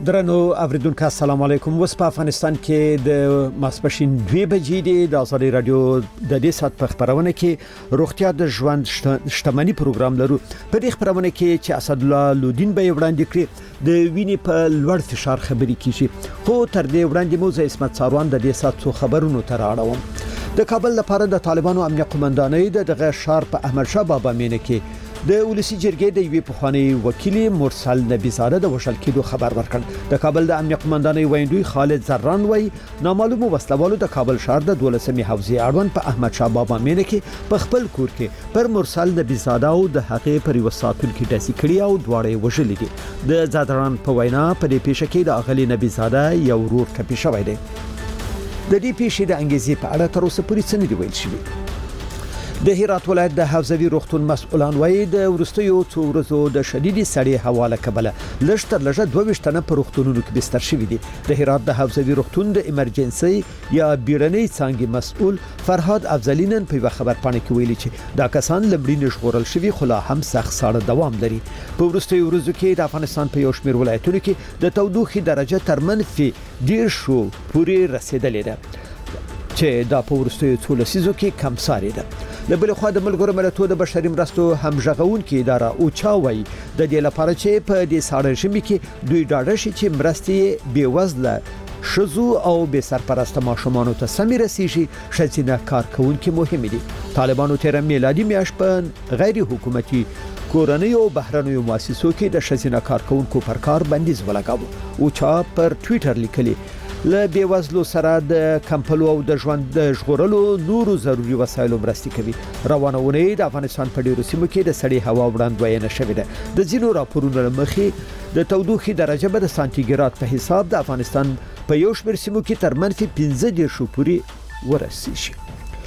درنو اوریدونکو السلام علیکم. وس په افغانستان کې د ماسپښین 2 بجې د آزادي رادیو د دې سات په خبرونه کې روغتیا د ژوند شتمنۍ پروګرام لرو. په دې خبرونه کې چې اسد الله لودین به وړاندې کړي د وینې په لوړ فشار خبرې کیږي. خو تر دې وړاندې مو زه اسمت ساروان د دې سات څو خبرونو تر اړوم. د کابل لپاره د طالبانو امنیت قومندانۍ دغه شار په احمد شاه بابا مینه کې د ولسی جرګې د یوې پخوانی وکیل مرسل نبیزاده د وشل کېدو خبر ورکړ. د کابل د امنیت قومندانۍ ویندوی خالد زران وای نامعلوم وسلوالو د کابل شهر د 12مې حوزې اړوند په احمد شاه بابا مینه کې په خپل کور کې پر مرسل نبیزاده او د هغې پر وساتل کې داسې کړی او دواړه وژل دي. د زادران په وینا په دې پیښه کې د اغلی نبیزاده یو ورور ټپي شوی دی. د دې پیښې د انګیزې په اړه تر اوسه پورې څه نه دی ویل شوی. د هرات ولایت د حوزوي روغتون مسؤلان وایي د ورستیو څو ورځو د شدید سړې هوا له کبله لږ تر لږه 22 تنه په روغتونونو کې بستر شوي دي. د هرات د حوزوي روغتون د ایمرجنسي یا بیړنۍ څانګې مسؤل فرهاد افضلینن په خبر پاڼه کې ویلي چې دا کسان لمړي نشغورل شوي خو لا هم سخت ساړه دوام لري. په ورستیو ورځو کې د افغانستان په یو شمېر ولایتونو کې د تودوخې درجه تر منفي 10 پورې رسیدلې ده چې دا په ورستیو څو لسیزو کې کم ساري ده. د بل خو د ملګرو ملتونو د بشري مرستو همغږون کې اداره او چاوي د دې لپاره چې په دې ساړه ژمي کې دوی ډاډه شي چې مرستې بې وزله شزو او بې سرپرسته ماشومانو ته سمې رسیږي. ښځینه کارکونکي مهم دي. طالبانو تیر میلادي میاشت په غیر حکومتي کورنۍ او بهرنیو مؤسسو کې د ښځینه کارکونکو پر کار بندیز ولګاوه. او چا پر ټوئیټر لیکلي له بیوزلو سره د کمپلو او د ژوند د ژغورلو نورو ضروري وسایلو مرستې کوي. روانه ونې د افغانستان په ډیرو سیمو کې د سړې هوا وړاندوینه شوې ده. د ځینو راپورونو مخې د تودوخې درجه به د سانتیګراد په حساب د افغانستان په یو شمېر سیمو کې تر منفي 15 پورې ورسیږي.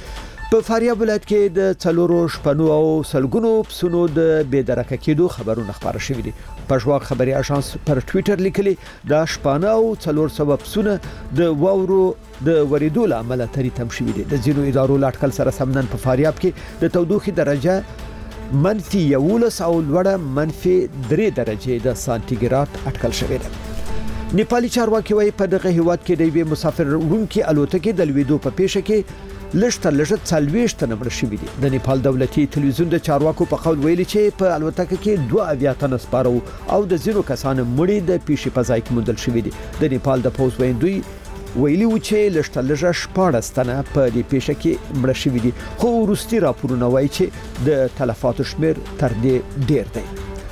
په فاریاب ولایت کې د څلورو شپنو او سلګونو پسونو د بېدرکه کېدو خبرونه خبره شوې دي. پښواک خبري اژانس پر ټوئیټر لیکلي دا شپانه او 400 پسونه د واورو د وریدو لامل تری تم شوې دي. د ځینو ادارو لاټکل سره سمنن په فاریاب کې د تودوخې درجه منفي 11 او لوړه منفي 3 درجه د سانتیګراد اټکل شوې ده. نیپالي چارواکي وايي په دغه هیواد کې د یوې مسافر وړونکي الوتکې د لویدو په پیښه کې لږ تر لږه 40 تنه مړ شوي دي. د نیپال دولتي تلویزیون د چارواکو په قول ویلي چې په الوتکه کې 2 اویاتن سپارو او د زیرو کسانو مړي د پیښې په ځای کې موندل شوي دي. د نیپال د پوز ویندوی ویلي و چې لږ تر لږه 14 تنه په دې پیښه کې مړ شوي دي. خو وروستي راپورونه وایي چې د تلفاتو شمیر تر دې ډیر دی.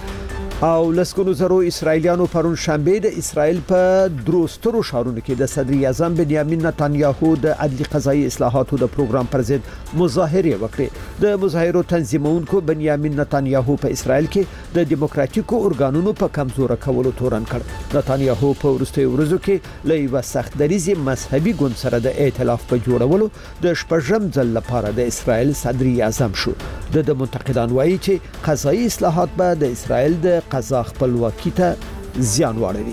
او لسګونو زرو اسرایلیانو پرون شنبه د اسرایل په دروسترو شهرونو کې د صدر اعظم بنیامین نتانیاهو د عدلي قضایي اصلاحاتو د پروګرام پر ضد مظاهره وکړه. د مظاهرو تنظیمونکو بنیامین نتانیاهو په اسرایل کې د دیموکراتیکو ارګانونو په کمزور کولو تورن کړ. نتانیاهو په ورستي ورځو کې له یو سخت دریزي مذهبي ګوند سره د ائتلاف په جوړولو د شپږم ځل لپاره د اسرایل صدر اعظم شو. د منتقدان وایي چې قضایي اصلاحات به د اسرایل د قضا خپلواکي ته زیان واړوي.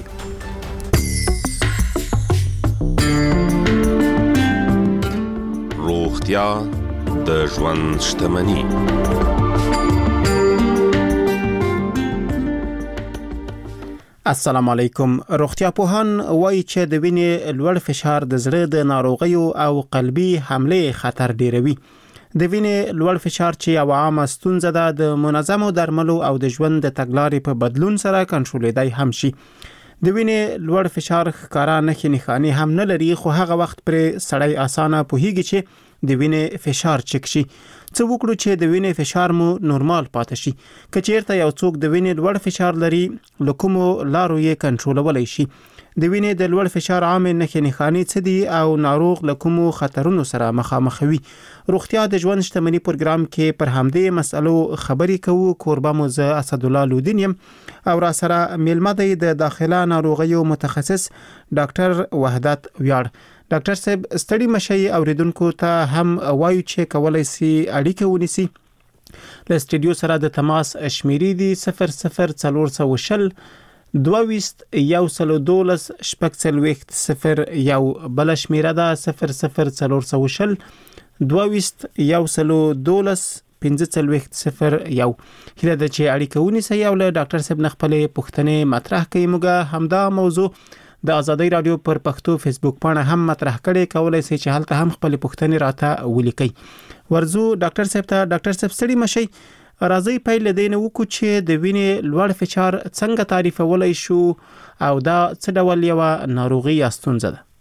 روغتیا د ژوند شتمني. السلام علیکم. روغتیا پوهان وایي چې د وینې لوړ فشار د زړه د ناروغیو او قلبي حمله خطر ډیروي. د وینې لوړ فشار چې یو عامه ستونزه ده د منظمو درملو او د ژوند د تګلارې په بدلون سره کنټرولېدای هم شي. د وینې لوړ فشار ښکارا نښانې هم نه لري خو هغه وخت پر سړی اسانه پوهیږي چې د وینې فشار چک شي. څه وکړو چې د وینې فشار مو نورمال پاتې شي. که چیرته یو څوک د وینې لوړ فشار لري لکومو لارو یې کنټرولولای شي. د وینې د لوړ فشار عامه نښانې څه دي او ناروغ لکومو خطرونو سره مخامخ وي. روغتیا د ژوند شتمنۍ پروګرام کې پر همدې مسلو خبرې کوو. کوربه مو زه اسد الله لودین یم او را سره میلمه دی د داخله ناروغیو متخصص ډاکټر وحدت ویاړ. ډاکټر صاحب ستړي مشي اوریدونکو ته هم وایو چې کولای سي اړیکه ونیسي. له سټډیو سره د تماس شمیرې دي 00420 22 112 شپږ صفر یو بل شمیره ده 00420 22 112 1501 هله د چې اړیکه ونیسي او له ډاکټر صاحب نخپلې پوښتنې مطرح کوي. موږ همدا موضوع د ازادي رادیو پر پښتو فیسبوک پاڼه هم مطرح کړي، کولای شئ چې هلته هم خپل پوښتنې راته ولیکئ. ورزو ډاکټر صاحب ته. ډاکټر صاحب ستړي مشي، راځي پیل دین وکړو چې د وینې لوړ فشار څنګه تعریفولای شو او دا څه ډول یو ناروغي یا ستونزه ده؟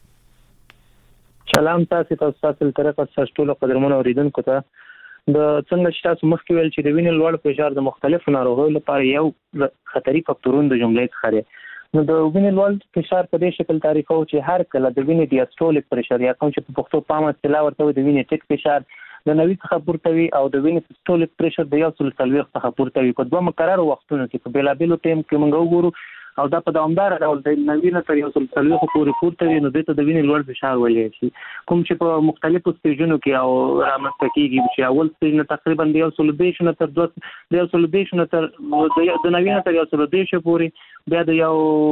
سلام تاسو ته طریقه سټول قدرمن اوریدونکو ته. د څنګه چې تاسو مخکې ویل چې د وینې لوړ فشار د مختلفو ناروغیو لپاره یو خطري فاکتورونه د جملې څخه دی. نو د وینې لوړ فشار په دې شکل تعریفو چې هر کله د وینې ډیاسټولیک پرشر یا کوم چې په پښتو پام اصطلاح ورته د وینې ټیک فشار د 90 څخه پورته وي او د وینې سیستولیک پرشر د 140 څخه پورته وي په دوه مقرره وختونو کې په بیلابیلو ټیم کې موږ وګورو او دا په دوامدار ډول د 90 تر 140 پورې پورته وي، نو د وینې لوړ فشار ویل شي. کوم چې په مختلفو سټیجونو کې او رامنځته کیږي چې اول سټیج نه تقریبا د 140 تر 200 تر د 90 تر 140 پورې، بیا د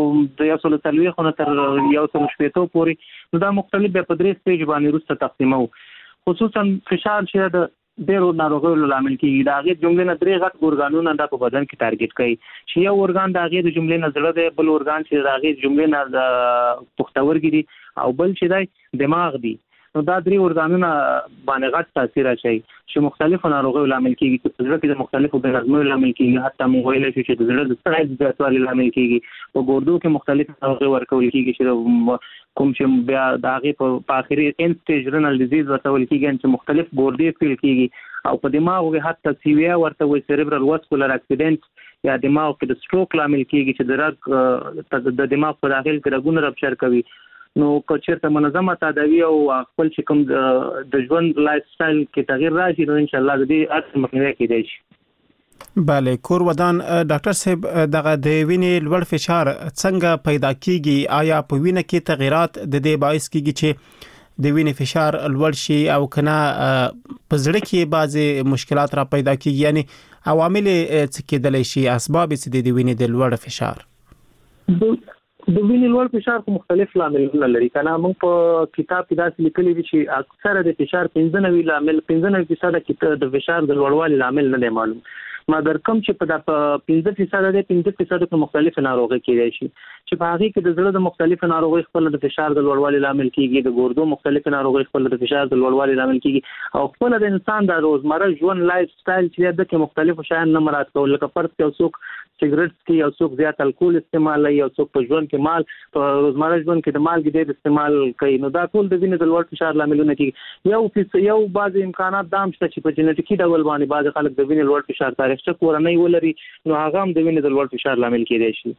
140 نه تر 160 پورې، نو دا مختلف په درې سټیج باندې وروسته تقسیمو. خصوصا فشار چې د ډېرو ناروغیو لامل کیږي. دا غي جملې نه درې غټ اورګانونه د بدن کې ټارګټ کوي چې یو اورګان د غي د جملې نه زړه دی، بل اورګان چې د غي جملې نه د پښتورګي دي او بل چې دی دماغ دی. نو دا درې اورګانونه باندې غټ تاثیر اچي چې مختلفو ناروغیو لامل کیږي، چې زړه کې د مختلفو بنظمونو لامل کیږي، حتی موږ ویل چې د زړه د سټایل زیاتوالي لامل کیږي، په ګردو کې مختلف ناروغي ورکول کیږي چې کوم چې بیا د هغه په اخري ان سټیج رینال ډیزیز ورته ویل کیږي چې مختلف ګردې فیل کیږي او په دماغ کې حتی سیویا ورته وي سیریبرال واسکولر اکسیډنټ یا دماغ کې د سټروک لامل کیږي چې د دماغ په داخل کې رګونه رپچر کوي. نو کچرته منظمه تداوی او خپل چې کوم د ژوند لایف سټایل کې تغیر راشي، نو ان شاء الله د دې اثر مخنیوي کیدای شي. بله کور ودان. ډاکټر صاحب دغه د وینې لوړ فشار څنګه پیدا کیږي؟ آیا په وینه کې تغیرات د دې باعث کیږي چې د وینې فشار لوړ شي او کنه په زړه کې بعضی مشکلات را پیدا کیږي؟ یعنی عوامل څه کېدلی شي، اسباب څه دي د وینې د لوړ فشار؟ د وینې لوړ فشار په مختلف لاملونه لري. کنه موږ په کتاب کې دا لیکلي دي چې اکثره د فشار 95 لامل 95% د فشار د لوړوالي لامل نه معلوم، مګر کوم چې په 15% د 15% په مختلف ناروغي کېدای شي چې په هغه کې د زړه د مختلف ناروغي خپل د فشار د لوړوالي لامل کیږي، د ګردو مختلف ناروغي خپل د فشار د لوړوالي لامل کیږي، او خپل د انسان د روزمره ژوند لایف سټایل چې د کې مختلفو شیانو نه مراد کول، لکه فرض کړئ څوک سیګریټ کې، یو څوک زیات الکول استعمالوي، یو څوک په ژوند کې مال په روزمره ژوند کې د مالګې ډېر استعمال کوي، نو دا ټول د وینې د لوړ فشار لاملونه کیږي. یو بعض امکانات دام شته چې په جنټیکي ډول باندې بعض خلک د وینې لوړ فشار تاریخچه کورنۍ ولري، نو هغه هم د وینې د لوړ فشار لامل کېدای شي.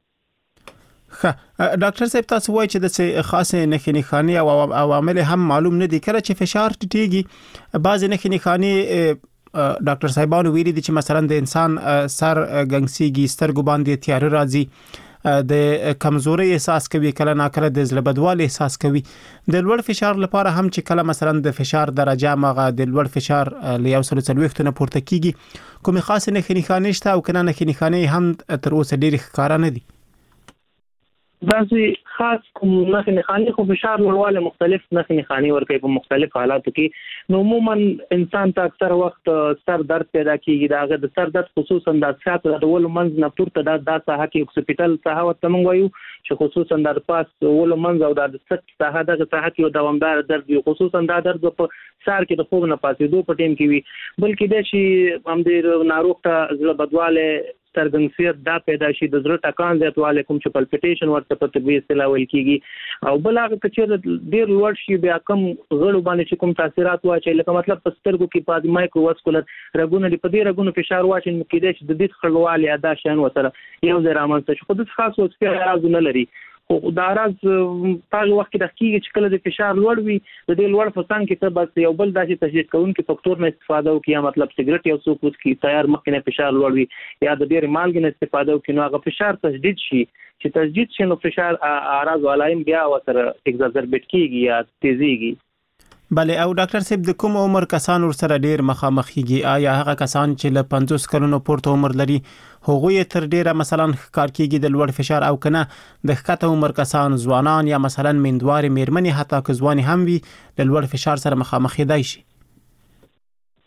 ډاکټر صاحب تاسو وایي چې د خاصه نښې او عوامل هم معلوم نه دي. کله چې فشار ټیټیږي بعض نښې ډاکټر صاحبانو ویلي دي چې مثلا د انسان سر ګنګسيږي، سترګو باندې تیاره راځي، د کمزوري احساس کوي، کله ناکله د زړه بدوالي احساس کوي. د لوړ فشار لپاره هم چې کله مثلا د فشار درجه مغه د لوړ فشار ل 140 نه پورته کیږي، کومه خاصه نښې شته او کنه نښې هم تر اوسه ډېر ښکارا نه دي؟ بعضی خاص کوم نښې خو فشار لوړوالی مختلف نښې ورکوي په مختلف حالاتو کې. نو عموما انسان ته اکثر وخت سر درد پیدا کیږي، دا د سر درد خصوصا د سات د ول منځ نه پورته د ساحه کې هسپتال ساحه ورته موږ وایو چې خصوصا د پاس ول منځ او د ست ساحه د ساحه کې دوامدار درد وي، خصوصا دا درد په سار کې د خوب نه پاتېدو په ټیم کې وي، بلکې د شي هم د ناروغ ته زړه بدواله سترګنسیت دا پیدا شي، د زړه ټکان زیاتواله کوم چې پلپټیشن ورته په طبي اصطلاح ویل کیږي، او بل هغه چې ډیر لوړ شي بیا کم غړو باندې چې کوم تاثیرات واچي، لکه مطلب په سترګو کې په مایکرو واسکولر رګونه په دې رګونو فشار واچي، نو کېدای شي د دې خړوالي ادا شان وسره یو ځای رامنځته شي. خو د خاص وسپیا راز نه لري، خو دا راز په وخت کې د حقیقت چې کله د فشار لوړ وي د دې لوړ فسان کې ته بس یو بل داسې تشدید کوونکي فاکتور نه استفاده وکړي، مطلب سیګریټ یو څوک وڅکي تیار مخکې نه فشار لوړ وي، یا د ډېر مالګې نه استفاده وکړي، نو هغه فشار تشدید شي، چې تشدید شي نو فشار اعراض علائم بیا وسره اگزازربیټ کیږي یا تیزیږي. بله او ډاکټر صاحب د کوم عمر کسان ور سره ډیر مخامخ کیږي؟ آیا هغه کسان چې له 50 کلونو پورته عمر لري هغوی تر ډیره مثلا کار کیږي د لوړ فشار، او کنه د ښکته عمر کسان ځوانان یا مثلا میندواري میرمنې حتی که ځواني هم وي د لوړ فشار سره مخامخ دی شي؟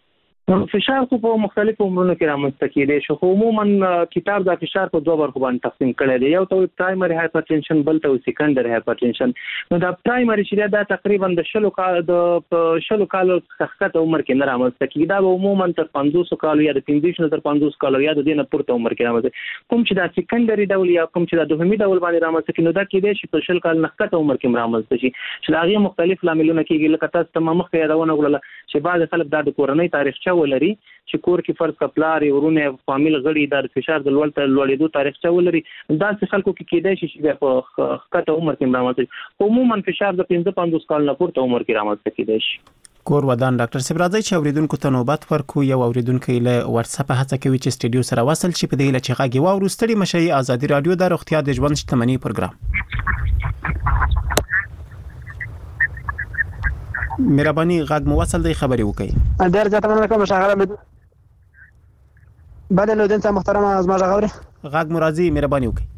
فشار خو په مختلفو عمرونو کې رامنځته کېدای شي، خو عموما کتاب د فشار په دوه برخو باندې تقسیم کړی دی. یو ته پرایمري هایپرټنشن، بل ته سیکنډري هایپرټنشن. نو د پرایمري چې دا تقریبا د 20 کالو څخه عمر کې نه رامنځته کېږي. دا عموما تر 500 کالو یا د 15 تر 500 کالو یا د دینه پورته عمر کې رامنځته. کوم چې د سیکنډري ډول یا کوم چې د دوهمي ډول باندې رامنځته کېږي، نو دا کېدای شي په 20 کال نه څخه عمر کې رامنځته شي، چې هغه مختلف لاملونه کېږي. لکه تاسو ته مخکې یادونه وکړه چې بعض خلک د کورنۍ تاریخچه ولري، چې کور کې فرض کپلار ورونه فامیل غړي د فشار د لوړېدو تاریخچه ولري. دا څه خلکو کې کېدای شي چې په خطه عمر کې رامنځته شي. عموما فشار د 55 کال نه پورته عمر کې رامنځته کېدای شي. کور ودان ډاکټر صاحب راځي چې اوریدونکو ته نوبت ورکو. یو اوریدونکو له واتس اپ هڅه کوي چې سټډیو سره وصل شي په دې لچې غاګي واورو. ستړي مشي ازادي رادیو د روغتیا د ژوند شتمنۍ پروګرام. مهرباني غاګ مو وصل دی، خبري وکړئ. ډیر ځکه مننه کوم شغله بعد له دین ته محترم از ما غوړي غاګ مرضی مهرباني وکړئ.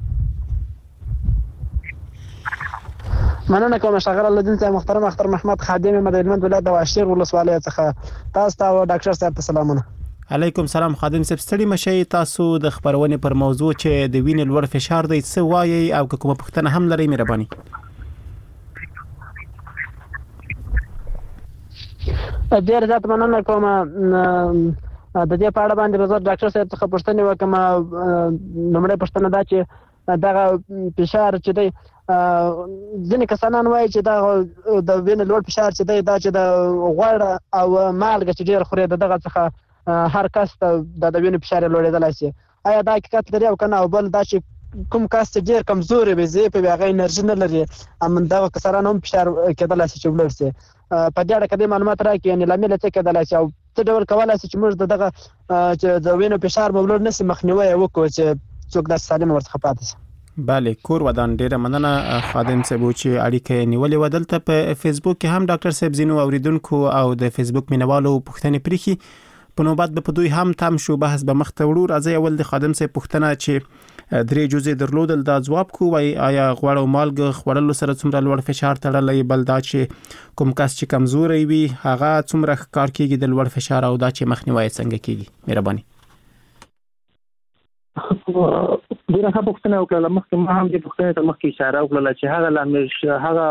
مننه کوم شغله له دین ته محترم اختر محمد خادم مدینه ولایت د واشیر ولسوالۍ څخه. تاسو ته ډاکټر صاحب ته سلامونه. علیکم سلام خادم صاحب. ستړي مشي، تاسو د خبرونې پر موضوع چې د وینې لوړ فشار دی څه وایي او کومه پوښتنه هم لري مهرباني. ډیر ځات مننه کوم. د دې په اړه باندې بزر ډاکټر صاحب څخه پوښتنه وکم. نمبر پوښتنه دا چې دا فشار چې دی ځینې کسان وایي چې دا د وینې لوړ فشار چې دی دا چې د غوړ او مالګه چې ډیر خوري دغه څخه هر کس ته د وینې فشار لوړېدلی شي. آیا دا حقیقت لري او کنه؟ او بل دا چې کوم کس چې ډیر کمزوري وي، ضعیف وي، هغه انرژي نه لري، همدغه کسان هم فشار کېدلی شي چې لوړ شي. په دې اړه کې معلومات راکړئ، یعنی لامل څه کېدلی شي او څه ډول کولای شي چې موږ دغه چې د وینې فشار مولور نشي مخنیوي وکړو چې څوک د سالم ورڅخه پاتې شي. بله، کور ودان. ډیره مننه خادم صاحب چې اړیکه نیولې و. دلته په فیسبوک کې هم ډاکټر صاحب زینو اوریدونکو او د فیسبوک مینوالو پوښتنې پرېښي. په نوبت به په دوی هم تم شو، بحث به مخ ته وړو. راځي اول د خادم صاحب پوښتنه چې 3 جزء درلودل دا ځواب کو وای آیا غوړ او مالګه خوړلو سره څومره لوړ فشار تړلی، بل دا چې کوم کس چې کمزوري وي هغه څومره کار کوي د لوړ فشار، او دا چې مخنیوي څنګه کیږي. مهرباني. ډیره ښه پوښتنه وکړه. مخکې ما هم دې پوښتنې ته مخکې اشاره وکړه چې هغه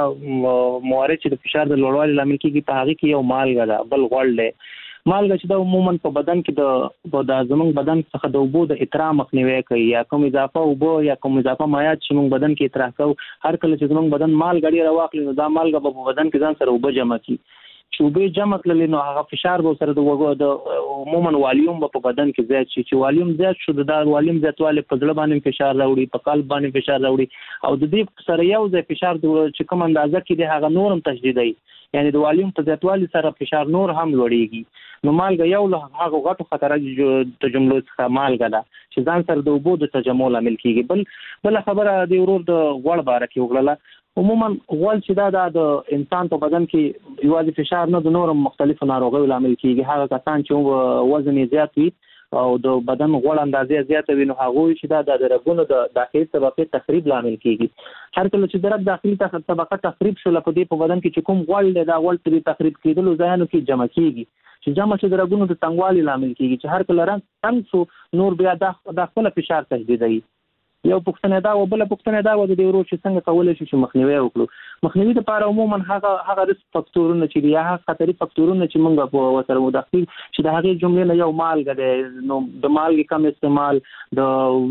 موارد چې د فشار د لوړوالي لامل کیږي په هغه کې یو مالګه ده، بل غوړ دی. مالګه چې دا عموما په بدن کې د زموږ بدن څخه د اوبو د اطراح مخنیوي کوي، یا کوم اضافه اوبو یا کوم اضافه مایعات چې موږ بدن کې اطراح کوو. هر کله چې زموږ بدن مالګه ډیره واخلي نو دا مالګه په بدن کې ځان سره اوبه جمع کوي. چې اوبه جمع کړل نو هغه فشار به سره د عموما والیوم په بدن کې زیات شي. چې والیوم زیات شو، د والیوم زیاتوالی په زړه باندې فشار راوړي، په قلب باندې فشار راوړي، او د دې سره یو ځای فشار چې کوم اندازه کې دی هغه نورم تشدیدوي، یعنی د والیوم په زیاتوالي سره فشار نور هم لوړیږي. نو مالګه یو له هغه غټو خطراتو جملو څخه مالګه ده چې ځان سره د اوبو د تجمع لامل کیږي. بل خبره د ورور د غوړ باره کې وکړه. عموما غوړ چې دا د انسان په بدن کې یوازې فشار نه، د نورو مختلفو ناروغیو لامل کیږي. هغه کسان چې وزن یې زیات وي او د بدن غوړ اندازې زیاته وي نو هغه چې دا د رګونو د داخلي طبقې تخریب لامل کیږي. هر کله چې د رګ داخلي طبقه تخریب شو، لکه دې په بدن کې چې کوم غوړ دی دا غوړ په تخریب کېدلو ځایونو کې جمع کیږي، چې جمع شي د رګونو د تنګوالي لامل کیږي، چې هر کله رنګ تنګ شو نور بیا د خپل فشار تجدیدوي. یو پوښتنه دا و. بل پوښتنه دا و د دې ورو چې څنګه کولای شي چې مخنیوي وکړو. مخنیوي لپاره عموما هغه ریسک فاکتورونه چې یا هغه خطري فاکتورونه چې موږ په وسره مداخل چې د هغې جملې نه یو مالګه دی، نو د مالګې کم استعمال، د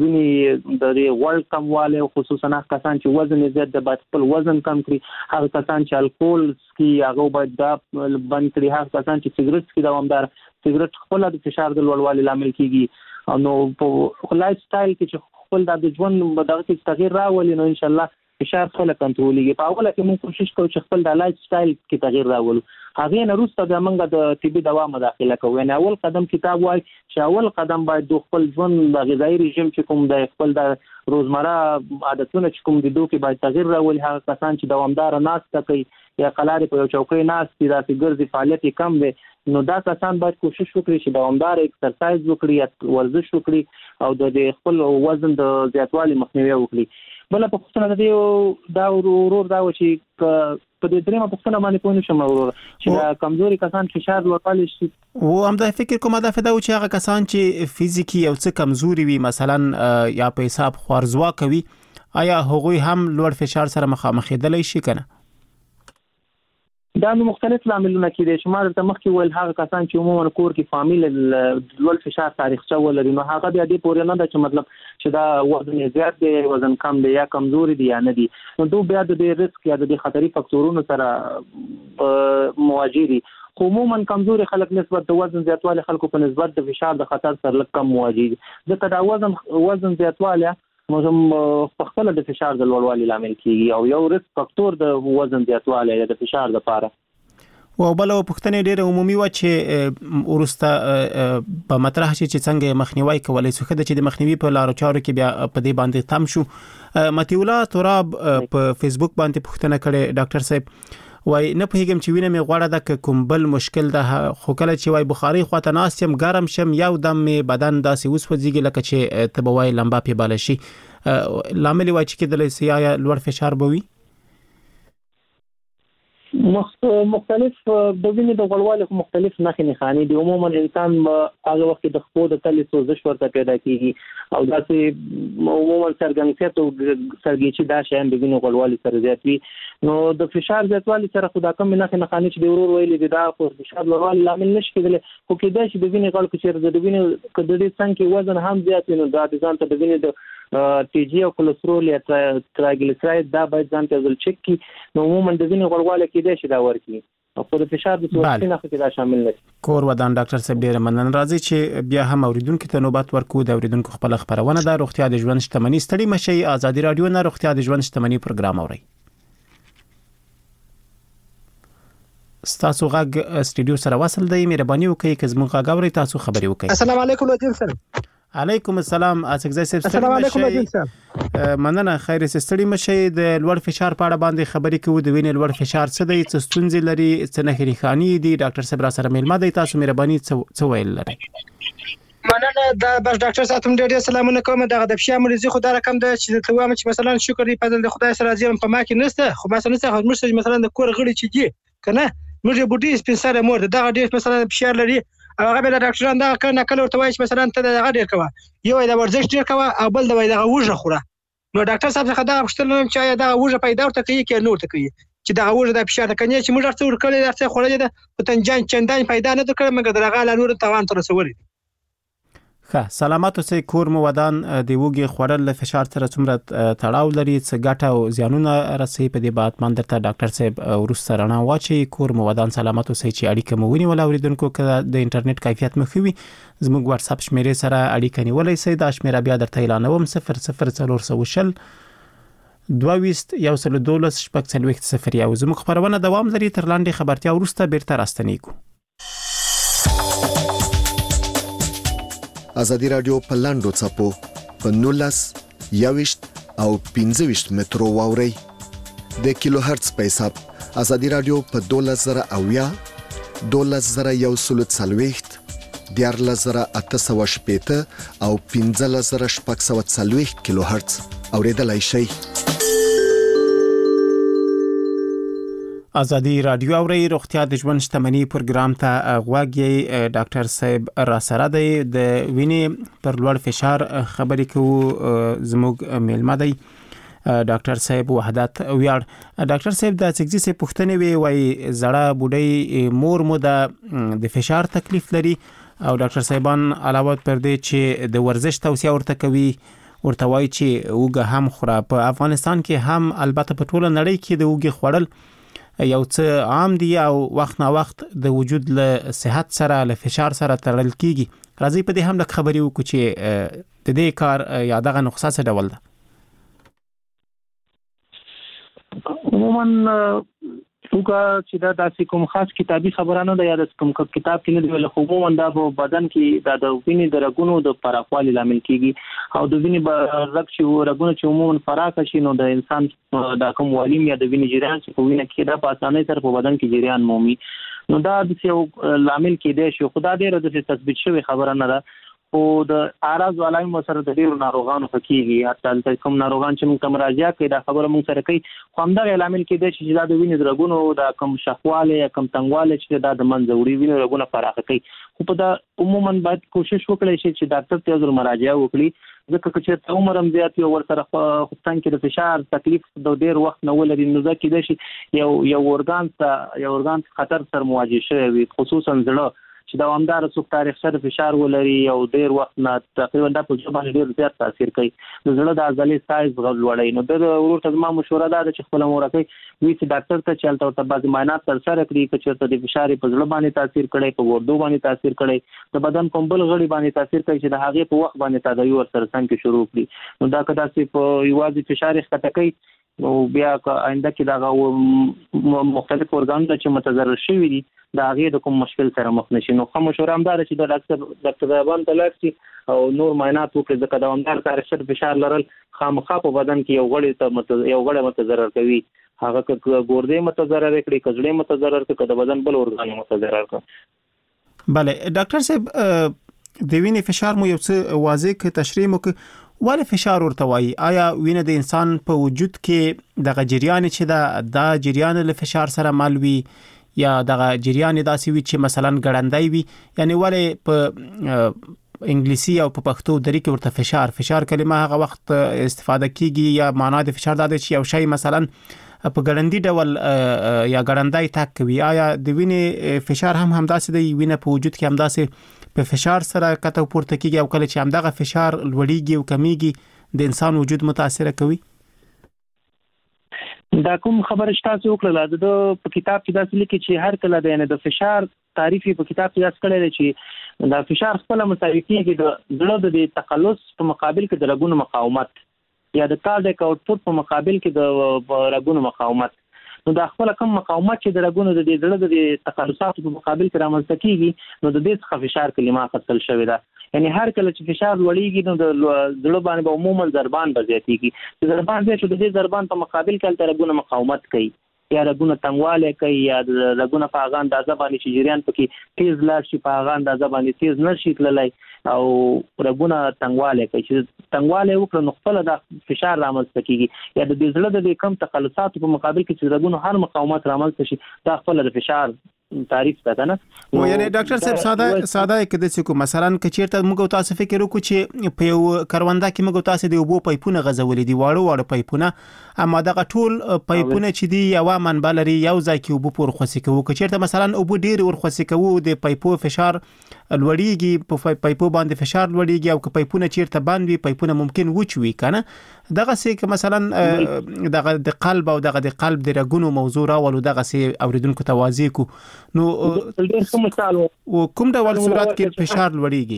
وینې د غوړ کموالی، خصوصا هغه کسان چې وزن یې زیات دی باید خپل وزن کم کړي، هغه کسان چې الکول څښي هغه باید دا بند کړي، هغه کسان چې سګرټ څښي دوامدار سګرټ خپل د فشار د لوړوالي لامل کیږي. نو په لایف سټایل کې چې خپل د ژوند دغه کې تغیر راولي نو ان شاء الله فشار خپل کنټرولېږي. په اوله کې موږ کوشش کوو چې خپل د لایف سټایل کې تغیر راولو. هغه نه وروسته د موږ د طبي دوا مداخله کوو. یعنی اول قدم کتاب وای چې اول قدم باید د خپل ژوند د غذایی رژیم چې کوم د خپل د روزمره عادتونو چې کوم د دوه کې باید تغیر راولي. هغه کسان چې دوامدار ناسته کوي یا قلارې په یو چوکۍ ناست دي، داسې ګرځي، فعالیت کم دی، نو دا کسان باید کوشش وکړي چې دوامدار ایکسرسایز وکړي یا ورزش وکړي او د خپل وزن د زیاتوالي مخنیوي وکړي. بل په پوښتنه دا ورور دا و چې په دې درېمه پوښتنه باندې پوه نشم ورور چې دا کمزوري کسان فشار لوړوالی شي او هم دا فکر کوم دا فدا چې هغه کسان چې فزیکی او څه کمزوري وي مثلا یا په حساب خوارزوا کوي آیا هغوی هم لوړ فشار سره مخامخېدلی شي کنه؟ دا نو مختلف لاملونه کېدای شي. ما درته مخکې ویل هغه کسان چې عموما کور کې فامیل لوړ فشار تاریخچه ولري نو هغه بیا دې پورې نه ده چې مطلب چې دا وزن زیات دی وزن کم دی یا کمزوري دی یا نه دی نو دوی بیا د دې ریسک یا د خطري فاکتورونو سره مواجه دي. خو عموما کمزوري خلک نسبت د وزن زیاتوالی خلکو په نسبت د فشار د خطر سره لږ کم مواجه دي ځکه دا وزن زیاتوالی موږ په خپل د فشار د لوړوالي لامل کیږي او یو ریسک فاکتور د وزن زیاتوالی د فشار لپاره. او بل پوښتنه ډیره عمومي و چې ورسته په مطرح چې څنګه مخنیوي کولای شو خدای چې د مخنیوي په لارو چارو کې بیا په دې باندې تم شو. متیولا تراب په فیسبوک باندې پوښتنه کړې ډاکټر صاحب وای نه پېږم چې وینه مې غوړه د کوم بل مشکل ده خو کله چې وای بخاري خواته ناستم ګرم شم یو دم مې بدن داسې وسوځيږي لکه چې تبوای لمبا په بال شي لامل وای چې کېدل سي یا لوړ فشار بوي مختلف د وینې د غوړوالي مختلف نښې نښانې دي. عموما انسان هغه وخت د خپل د تلې سوزش ورته پیدا کیږي او داسې عموما څرګندتیا او سرګیچي دا شیان د وینې غوړوالي سره زیات وي نو د فشار زیاتوالي سره خو دا کم نښې نښانې چې د ورور ویلي دي دا خو فشار لوړوالي لامل نشي کېدلی خو کېدای شي د وینې غوړ کې د وینې د دې څنګه وزن هم زیات وي نو دا د ځان ته د وینې د ټي جي او کولېسترول یا ترایګلیسراید دا باید ځان ته ځل چک کی نو عموما د وینې غوړوالی کېدای شي دا ورکی او په فشار د څه نه کې دا شامل نه کور ودان ډاکټر صاحب ډیر مننه راځي چې بیا هم اوریدونکو ته نوبت ورکو د اوریدونکو خپل خبرونه د روغتیا د ژوند شتمنۍ ستړي مشي ازادي رادیو نه روغتیا د ژوند شتمنۍ پروګرام اوري تاسو غږ سټډیو سره وصل دی مهرباني وکړئ چې زموږ غږ اوري تاسو خبري وکړئ. السلام علیکم وجیب سره. علیکم السلام اسګزای صاحب السلام علیکم وجیب صاحب مننه خیر ستړي مشي د لوړ فشار په اړه باندې خبري کوو د وینې لوړ فشار څه دی څه ستونزې لري څه نه خاني دي ډاکټر صاحب را سره مېلمه دی تاسو مهرباني څه ویل لري. مننه دا بس ډاکټر صاحب ډېر سلامونه کوم دا د فشار مریضي خو دا رقم ده چې ته وایم چې مثلا شکر دی په د خدای سره راځم په ما کې نشته خو مثلا څنګه مثلا د کور غړي چې دي کنه موږ بوډي سپیسره مور دا ډېر مثلا فشار لري او هغه به ډاکټران دا کله کله ورته وایي چې مثلا ته دا ډېر کوه یو د ورزش ډېر کوه او بل د وای دا وژه خوره نو ډاکټر صاحب څخه دا پوښتنه چې دا وژه پیدا ورته کوي کې نور ته کوي چې دا وژه د فشار کنه چې موږ ورته ورکړل درته خوړل ده په تنجان چندان پیدا نه کړ مګر درغه لا نور توان تر رسولي. ښه سلامات اوسئ کور مو ودان د وګي خورل له فشار سره څومره تړاو لري څه ګټه او زیانونه رسي په دې بات باندې ته ډاکټر صاحب ورسره رڼا واچي کور مو ودان سلامات اوسئ چې اړیکه مو ونی ولا اوریدونکو کله د انټرنیټ کیفیت مخوي زموږ واتس اپ شمیرې سره اړیکه نیولای شئ دا شمیره بیا درته اعلانوم 00400 22 یو سل دولس شپږ څلوېښت صفر یو زموږ خبرونه دوام لري تر لاندې خبرتیا ورسته بیرته راستنیږو. ازادي رادیو په لاندو چپو په 19 یاوشت او 15 مترو واوري د کیلو هرتز په حساب ازادي رادیو په 12000 12140 14880 او 15640 کیلو هرتز اوریدلای شئ. ازادي رادیو اوري روغتیا د ژوند شتمنۍ پروګرام ته غواګي ډاکټر صاحب را سره دی د وینې پر لوړ فشار خبرې کوو زموږ میلمه دی ډاکټر صاحب وحدت ویاړ. ډاکټر صاحب د سګزي سه پوښتنه وی وای زړه بوډۍ مور مو د فشار تکلیف لري او ډاکټر صاحبان علاوه پر دې چې د ورزش توصیه ورته کوي ورته وای چې وګه هم خوره په افغانستان کې هم البته په ټوله نړۍ کې د وګه خوړل یو څه عام دی او وخت نا وخت د وجود له صحت سره له فشار سره تړل کیږي. راځي په دې هم د خبرې وکړو چې د دې کار یا دغه نقصه څه ډول ده. عموما وګه چې دا داسې کوم خاص کتابي خبره نه ده یا د کوم کتاب کې نه دی ول خو عموما دا په بدن کې دا د وینې د رګونو د پراخوالي لامل کیږي او د وینې رګ چې رګونه چې عموما فراخ شي نو د انسان دا کوم والیم یا د وینې جریان چې په وینه کې دا په اسانۍ سره په بدن کې جریان مومي نو دا د یو لامل کې دی چې خدای دې د تثبیت شوی خبره نه ده او د اعراض علامه سره د ډیرو ناروغانو فکیږي حتی کوم ناروغان چې موږ مراجعه کوي دا خبره موږ سره کوي خو همدغه عامل کې د چې د وینې درګونو د کم شخواله کم تنګواله چې د منځوري وینې درګونه فراخه کوي خو په دا عموما باید کوشش وکړي چې ډاکټر ته ضرور مراجعه وکړي ځکه چې عمر هم زیات یو ورسره خپل کې د فشار تکلیف د ډیر وخت نه ولري نو ځکه د شي یو ارګان خطر سره مواجه شوی خصوصا زړه چې دوامدار سوک تاریخ سره فشار ولري او ډیر وخت نه تقریبا د په ژبه ډیر زیات تاثیر کوي د زړه د عضلې سایز لوړوي نو د ورته زما مشوره ده چې خپل مورکه وی چې ډاکټر ته چلته او بعض معاینات تر سره کړي چې د فشار په زړه باندې تاثیر کوي په ګردو باندې تاثیر کوي د بدن کوم بل غړي باندې تاثیر کوي چې د هغه په وخت باندې تداوی ورسره څنګه شروع کړي نو دا کدا چې په یوازې فشار ښکته کوي نو بیا آینده کې دا مختلف ارګانونه چې متضرر شوي دي دا هغه د کوم مشکل سره مخ نشي نو کوم مشوره هم ده چې د ډاکټر ځوان تلاشي او نور معاینات وکړي ځکه دوامدار تاریخ سره فشار لرل خامخا په بدن کې یو غړی متضرر کوي هغه ګردې متضرر کړي کجړې متضرر کړي د بدن بل ارګان متضرر کړي بله ډاکټر صاحب د وینې فشار مو یو څه واضح تشریح مو ولې فشار ورته وایي آیا وینه د انسان په وجود کې دغه جریان چې دا جریان له فشار سره مل وي یا دغه جریان داسې وي چې مثلا ګړندای وي یعنی ولې په انګلیسي او په پښتو درې کې ورته فشار کلمه هغه وخت استفاده کیږي یا معنا د فشار د چې یو شی مثلا په ګړندۍ ډول یا ګړندای تک کوي آیا د وینې فشار هم همداسې دی وینه په وجود کې همداسې په فشار سره کته پورته کیږي او کله چې همدغه فشار لوړیږي او کمیږي د انسان وجود متاثر کوي دا کوم خبره شته وکړه د په کتاب کې دا لیکي چې هر کله د فشار تعریف په کتاب کې داس کړل چې دا فشار خپل مساوي کیږي د زړه د تقلص په مقابل کې د رګونو مقاومت یا د کارډیک اوټپوټ په مقابل کې د رګونو مقاومت نو دا خپل کم مقاومت چې د رګونو د زړه د تقلصاتو په مقابل کې رامنځته کیږي نو د دې څخه فشار کلمه خپل شوی ده یعنی هر کله چې فشار لوړیږي نو د زړه باندې عموما ضربان زیاتیږي چې ضربان زیات شو د دې ضربان په مقابل کې رګونه مقاومت کوي یا رګونه تنګواله کوي یا رګونه په هغه اندازه باندې چې جریان پکې تیز لاړ شي په هغه اندازه باندې تیز نشي تللی او رګونه تنګواله کوي چې تنګواله وکړي نو خپل د فشار رامنځته کیږي یا د زړه د کم تقلصاتو په مقابل کې چې رګونه هر مقاومت رامنځته شي دا خپل د فشار تعریف ده نه او یعنی ډاکټر صاحب ساده کده چې کو مثلا کچیرته موږ تاسو فکر وکړو چې په یو کرونده کې موږ تاسو د اوبو پایپونه غزولې دي واړو پایپونه اما دغه ټول پایپونه چې دی یو منبع لري یو ځای کې اوبو پور خوسي کوو کچیرته مثلا اوبو ډیر ور خوسي کوو د پایپو فشار لوړیږي په پایپو باندې فشار لوړیږي او که پایپونه چیرته باندې پایپونه ممکن وچوي کنه دغه سي که مثلا دغه د قلب او دغه د قلب د رګونو موضوع راولو دغه سي اوریدونکو توازی کو نو کوم ډول صورت کې فشار لوړیږي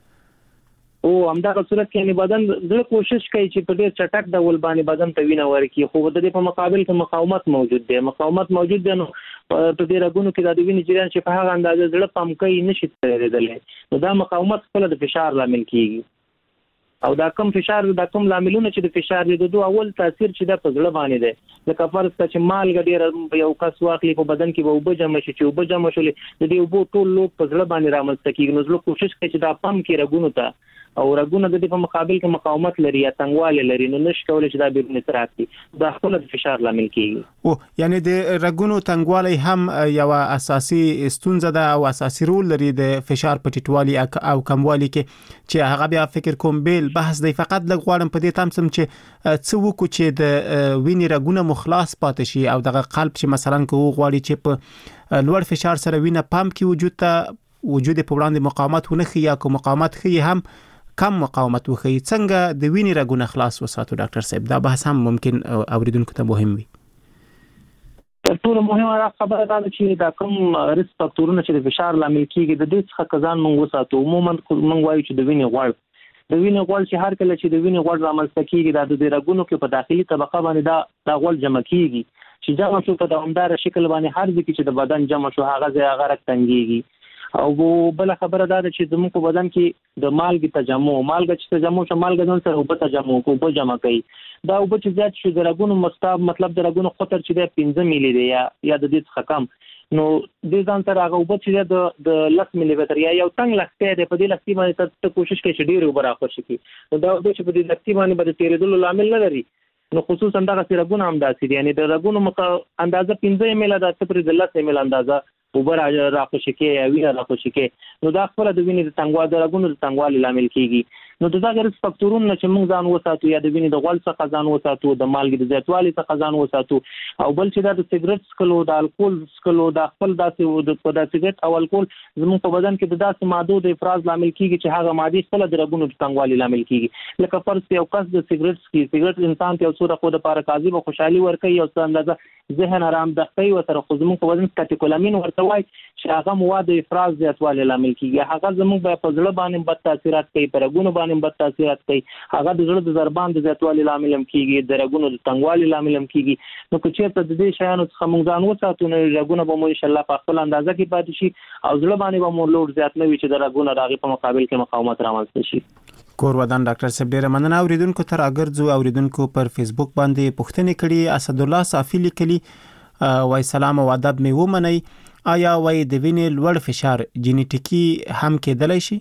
او همدغه صورت کې یعنی بدن د کوشش کوي چې په ډېر چټک ډول باندې بدن ته وینه ورکړي خو د دې په مقابل کې مقاومت موجود دی نو په دې رګونو کې د وینې جریان چې په هغه اندازه زړه پم کوي نشي تېرېدلی نو دا مقاومت خپل د فشار لامل کیږي او دا کم فشار دا کم لاملونه چې د فشار د دوه اول تاثیر چې د پزړه باندې ده لکه فرض کړه چې مالګه ډیر یو کس واخلي په بدن کې به وب جمع شي چې وب جمع شولې د دې وب ټول لوک پزړه باندې رامنځته کیږي نو زه کوشش کوم چې دا پم کې رګونو ته او رګونه د دې په مقابل کې مقاومت لري یا تنګواله لري نو نش کولای چې دا بیرون سرعت دا خپل فشار لامل کیږي او یعنی د رګونو تنګواله هم یو اساسي ستونزه ده او اساسي رول لري د فشار په ټیټوالي او کموالي کې چې هغه بیا فکر کوم بیل بحث دی فقط لږ غواړم په دې تمسم چې څه وکړو چې د وینې رګونه مخلاص پاتې شي او دغه قلب چې مثلا کو غواړي چې په لوړ فشار سره وینه پمپ کې وجود په وړاندې مقاومت ونه خي یا کو مقاومت خي هم کم مقاومت وخی څنګه د وینې رګونه خلاص وساتو ډاکټر صاحب دا بحث هم ممکن اوریدونکو ته مهم وي ټول مهمه خبره دا چې دا کوم ریسک فاکټورونه چې د فشار لامل کیږي د دې څخه کزان موږ وساتو عموما موږ وایو چې د وینې غوړ چې هر کله چې د وینې غوړ رامنځته کیږي د رګونو کې په داخلي طبقه باندې دا غوړ جمع کیږي چې جمع شو په دوامدار شکل باندې هر ځکه چې د بدن جمع شو هغه ځای هغه رګ تنګيږي او بل خبره دا ده چې زموږ په بدن کې د مالګې تجمع شو مالګه ځان سره وبته جمع کوي دا وبته زیات شو د رګونو مستاب مطلب د رګونو قطر چې د 15 ملي دی یا د دې څخه کم نو د ځان سره هغه وبو چې د 10 ملي متر یا یو څنګه لکته دی په دې لکتي باندې ته کوشش کوي چې ډیر وبره خوشي کی نو دا چې په دې لکتي باندې به تیرېدل عامل نه لري نو خصوصا دغه سرګونه هم داسې دي یعنی د رګونو مکه اندازه 15 مل ده تر 10 مل اندازه وبره را خوشي کی یا ویره را خوشي کی نو دا خپل د وینې د تنګوالي د رګونو د تنګوالي عامل کیږي نو دا غیر فاکتورونه چې موږ ځان وساتو یا د وینې د غوړ څخه ځان وساتو د مالګې د زیاتوالي څخه ځان وساتو او بل چې د سیګریټ سکلو د الکول سکلو د خپل داسې د سیګریټ او الکول زموږ په بدن کې د داسې ماده د افراز عامل کیږي چې هغه ماده خپل د رګونو د تنګوالي عامل کیږي لکه فرض یو کس د سیګریټ انسان ته څوره خو د لپاره کاذب او خوشحالي ورکوي او څه اندازه ذهن آرام ده کوي او تر خو زموږ په بدن کاتیکولامین ورته وایي چې هغه مواد افراز زیاتوالی عامل کیږي هغه زموږ په ځړ باندې بد تاثیرات کوي پر رګونو باندې بد تاثیرات کوي هغه د زړه د ضربان د زیاتوالی عامل هم کیږي د رګونو د تنګوالي عامل هم کیږي نو چې په دې شیانو څخه موږ ځان وساتو نو رګونه به مو ان شاء الله په خپل اندازه کې پاتې شي او زړه باندې به مو لوډ زیات نه وي چې د رګونو راغي په مقابل کې مقاومت رامنځته شي کور ودان ډاکټر صاحب ډیره مننه اوریدونکو تر اگرځو اوریدونکو پر فیسبوک باندې پوښتنه کړې اسد الله صافی لیکلي وای سلام او ادب می ومني آیا وای د وینې لوړ فشار جینیټیکی هم کېدلی شي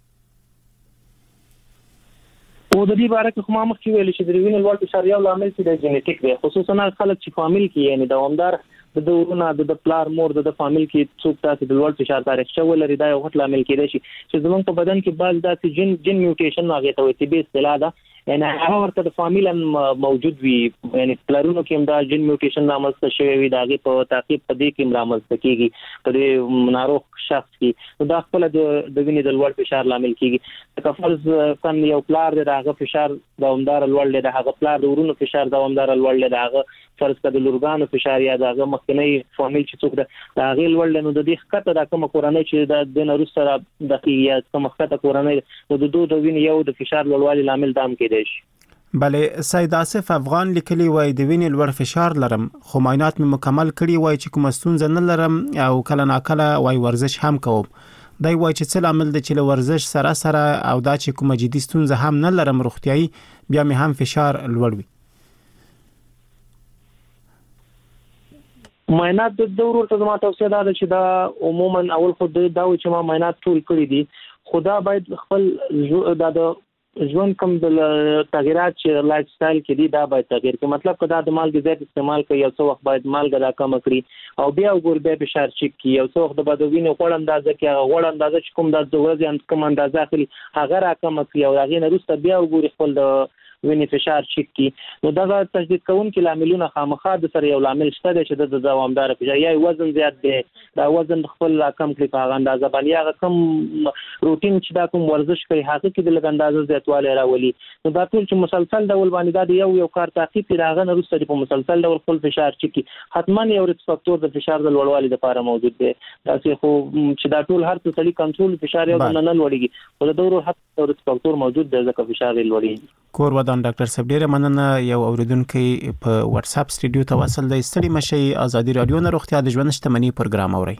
او د دې باره کې خو ما مخکې ویل چې د وینې لوړ فشار یو عامل چې د جینیټیک دی خصوصا خلک چې فامیل کې یعنی دوامدار د ورونه د پلار مور د فامیل کې څوک تاسو د لوړ فشار تاریخ شو لري دا یو غټ عامل کېدای شي چې زموږ په بدن کې بعض داسې جن میوټیشن هغه ته وایي چې به اصطلاح ده یعنی هغه ورته د فامیل موجود وي یعنی پلارونو کې هم دا جن میوټیشن رامنځته شوی وي دا هغه په تعقیب په دې کې رامنځته کیږي په دې ناروغ شخص کې دا خپل د وینې د لوړ فشار عامل کیږي که فرض کم یو پلار د هغه فشار دوامدار لوړ دی د هغه پلار د ورونو فشار دوامدار لوړ دی د هغه فرض کړه د لورګانو فشار یا د هغه مخکنی فامیل چې څوک د هغه لوړ دی نو د دې خطه د کوم کورنۍ چې د نورو سره د یا کوم خطه کورنۍ نو د دوه د وینې یو د فشار لوړوالي عامل دام کې بله سید آصف افغان لیکلی وای د وینې لوړ فشار لرم خو معاینات مې مکمل کړي وای چې کوم ستونزه نه لرم او کله ناکله وای ورزش هم کوم دای وای چې څه عامل د چې ورزش سره او دا چې کوم جدي ستونزه هم نه لرم روغتيایي بیا مې هم فشار لوړ وي معاینات د دورو ته زما توصیه ده چې دا عموما اول خو دا چې ما معاینات ټول کړی دي خدا باید خپل د ژوند کوم د تغیرات چې لایف سټایل کې دي دا باید تغیر کړي مطلب کدا د مالګې زیات استعمال کوي او څو وخت باید مالګه دا کم کړي او بیا وګور به فشار چیک کړي او څو وخت د بدوینې غوړ اندازه کې غوړ اندازه چې کوم د ورځې کوم اندازه اخلي هغه را کم کړي او هغه نه وروسته بیا وګوري خپل د وینې فشار چیک کی نو دا تجدید کوونکې عاملونه خامخا د سره یو عامل شته چې د دوامدار فشار یا وزن زیات دی دا وزن خپل کم کړي په اندازه باندې هغه کم روټین چې دا کوم ورزش کوي هغه کې د لږ اندازه زیاتوالی راولي نو دا ټول چې مسلسل ډول باندې دا یو کار تعقیب کړي هغه نه وروسته په مسلسل ډول خپل فشار چیک کی حتما یو ریسک فاکتور د فشار د لوړوالي لپاره موجود دی دا خو چې دا ټول هر څه سړي کنټرول فشار یو نه لوړیږي خو دا ډور هڅه ریسک فاکتور موجود دی ځکه فشار لوړیږي کور ودان ډاکټر صاحب ډیره مننه یو اوریدونکو په واتس اپ سټډیو ته وصل دی ستړي مشي ازادي رادیو نه روغتیا د ژوند شتمنۍ پروګرام اوري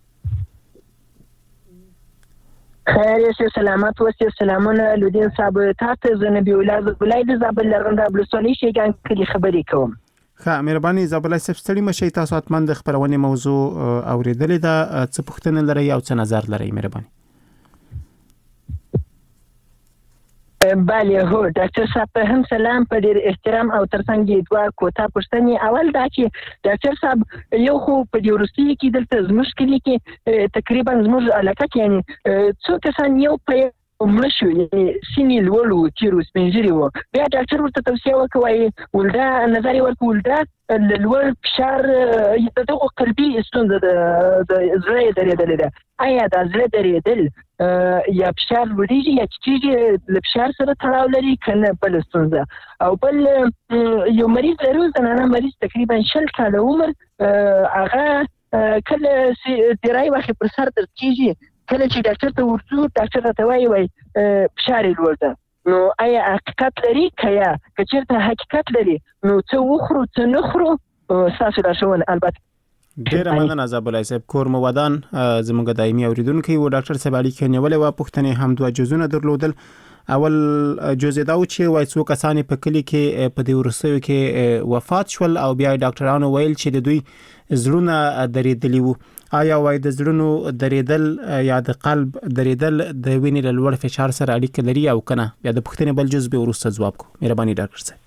خیر شه سلامت وسه سلامونه لودین صاحب تاسو زنبی ولاد ولایت زابل لرغونډه بلسونی شیګان کلی خبرې کوم ښه مهرباني زابل صاحب ستړي مشي تاسو اتمن د خبرونه موضوع اوریدلې ده څه پوښتنه لري او څه نظر لري مهرباني بله هو ډاکټر صاحب هم سلام په ډیر احترام او ترڅنګ دوه کوټه پښتني اول دا چې ډاکټر صاحب یو خو په دې روسي کې دلته زموږ کې تقریبا زموږ علاقه کې یعنی څو کسان یو په مشو یعنی سینې لولو تیرو سپینځري وو بیا ډاکټر ورته توصیه وکړي ولدا نظر ورکړ ولدا لوړ فشار دغه قلبي ستونزه د زړه درېدل ده آیا د زړه درېدل یا فشار لوړیږي یا چې له فشار سره تړاو لري کنه بل ستونزه او بل یو مریض لرو زنانه مریض تقریبا 60 کاله عمر هغه کله درای واخې پر سر درد کیږي کله چې ډاکټر ته ورځو ډاکټر ته وایي فشار لوړ ده نو آیا حقیقت لري کیا کچېرته حقیقت لري نو څه وخورو څه نه خورو تاسو راشون البته ډیره مننه زابلای صاحب کور مو ودان زموږ دایمي اوریدونکو و ډاکټر صاحب علی کنیولې و پښتنې هم دوه جزونه درلودل اول جزء دا چې وای څو کسان په کلی کې په دې ورسېو کې وفات شول او بیا ډاکټرانو ویل چې د دوی زړونه درېدلی وو. آیا وای د زړونو درېدل یا د قلب درېدل د وینې له لوړ فشار سره اړیکه لري او کنه؟ یا د پوښتنې بل جزء به وروسته ځواب کو. مهرباني ډاکټر صاحب.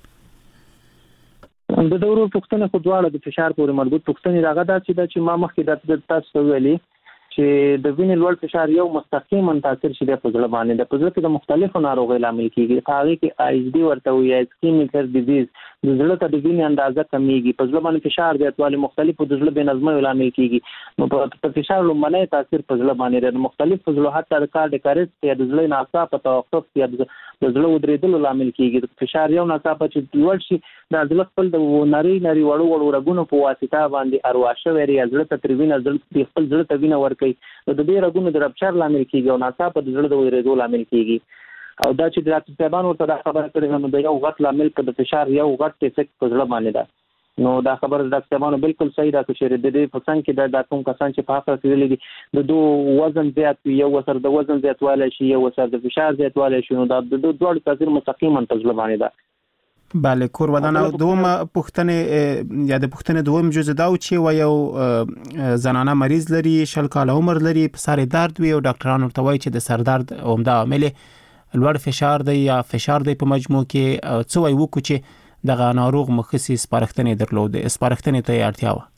د دورو پوښتنه خو دواړه د فشار پورې مربوط پوښتنې راغله دا چې ما مخکې د تاسو ویلي چې د وینې لوړ فشار یو مستقیما تاثیر شي د پزړه باندې. د پزړه کې د مختلفو ناروغیو لامل کیږي. هغه کې ISD ورته وي، اسکیمیک هارت ډیزیز، د زړه ته د وینې اندازه کمیږي، پزړه باندې فشار زیاتوالی، مختلفو د زړه بې نظمۍ لامل کیږي. نو په فشار لومړنی تاثیر پزړه باندې د مختلف پزړه حتی د کارډیک اریسټ یا د زړه ناڅاپه توقف یا د زړه ودرېدلو لامل کیږي. د فشار یو ناڅاپه چې لوړ شي د زړه خپل د نری وړو رګونو په واسطه باندې ارواشه وری زړه ته تروینه زړه خپل زړه ته وینه ورکوي. د دې رګونو د رپچر لامل کیږي او ناڅاپه د زړه د ودرېدو لامل کیږي. او دا چې د ډاکټر صاحبانو ورته دا خبره کړې نو د یو غټ لامل په د فشار یو غټ افیکټ په زړه باندې ده. نو دا خبره د ډاکټر صاحبانو بالکل صحیح ده چې د دې په څنګه کې د کوم کسان چې په هغه کې دي د دوه وزن زیات وي، یو وسر د وزن زیاتوالی شي، یو وسر د فشار زیاتوالی شي، نو دا د دوه تاثیر مستقیما په زړه باندې ده. بله کور ودان. او دومره پوښتنه یا د پوښتنې دوم جزء دا چې و یو زنانه مریض لري، 40 کال عمر لري، په سر درد وي او ډاکټرانو ورته وایي چې د سر درد عمده عامل لوړ فشار دی یا فشار دی په مجموع کې. څه وایي وکړو چې دغه ناروغ مخصوصي سپارښتنې درلوده، سپارښتنې ته اړتیا وه؟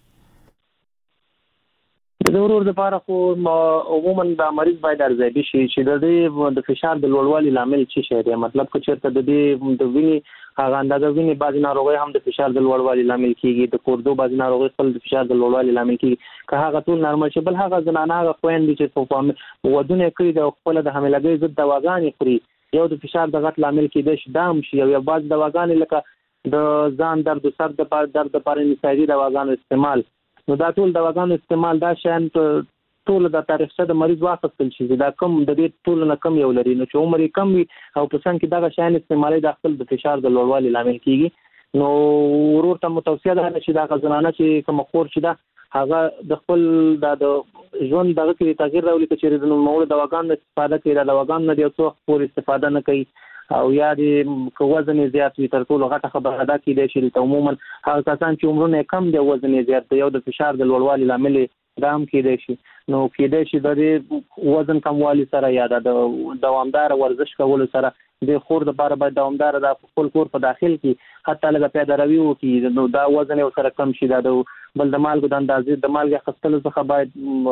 د ضرور لپاره خو عموما د مریض باید ارزیابي شي چې د دې د فشار د لوړوالي لامل څه شي دی. مطلب که چېرته د دې د وینې هغه اندازه وینې بعضې ناروغۍ هم د فشار د لوړوالي لامل کیږي، د کوردو بعضې ناروغۍ خپل د فشار د لوړوالي لامل کیږي. که هغه ټول نارمل شي، بل هغه زنانه هغه خویندې چې ودونه کړي د خپل د حاملګۍ ضد دواګانې خوري، یو د فشار د غټ لامل کېدای شي دا هم شي. یا بعض دواګانې لکه د ځان درد، سر د درد لپاره نسایي دواګانو استعمال، نو دا ټول دواګانو استعمال دا شیان ټول د تاریخچه د مریض واخیستل شي دا کم د دې ټول نه کم یو لري. نو چې عمر یې کم وي او په څنګ کې دغه شیان استعمالي د خپل د فشار د لوړوالي لامل کیږي. نو ورور ته متوصیه ده چې دا زنانه چې کوم خور چې دا هغه د خپل د ژوند دغه کې تغییر راولي چې د نوموړو دواګانو استفاده کوي، د دواګانو نه د یو څو پورې استفاده نه کوي او یا د وزن زیات وي. تر ټولو غټه خبره دا کېدای شي چې عموما هغه کسان چې عمرونه کم دي وزن زیات دی، یو د فشار د لوړوالي لامل دا هم کېدای شي. نو کېدای شي د وزن کموالي سره یا د دوامدار ورزش کولو سره د خور د لپاره باید دوامدار د خپل کور په داخل کې حتی لږ پیاده روي وکړي، نو دا وزن یې سره کم شي. دا بل د مالګو د اندازې د مالګې اخیستلو څخه باید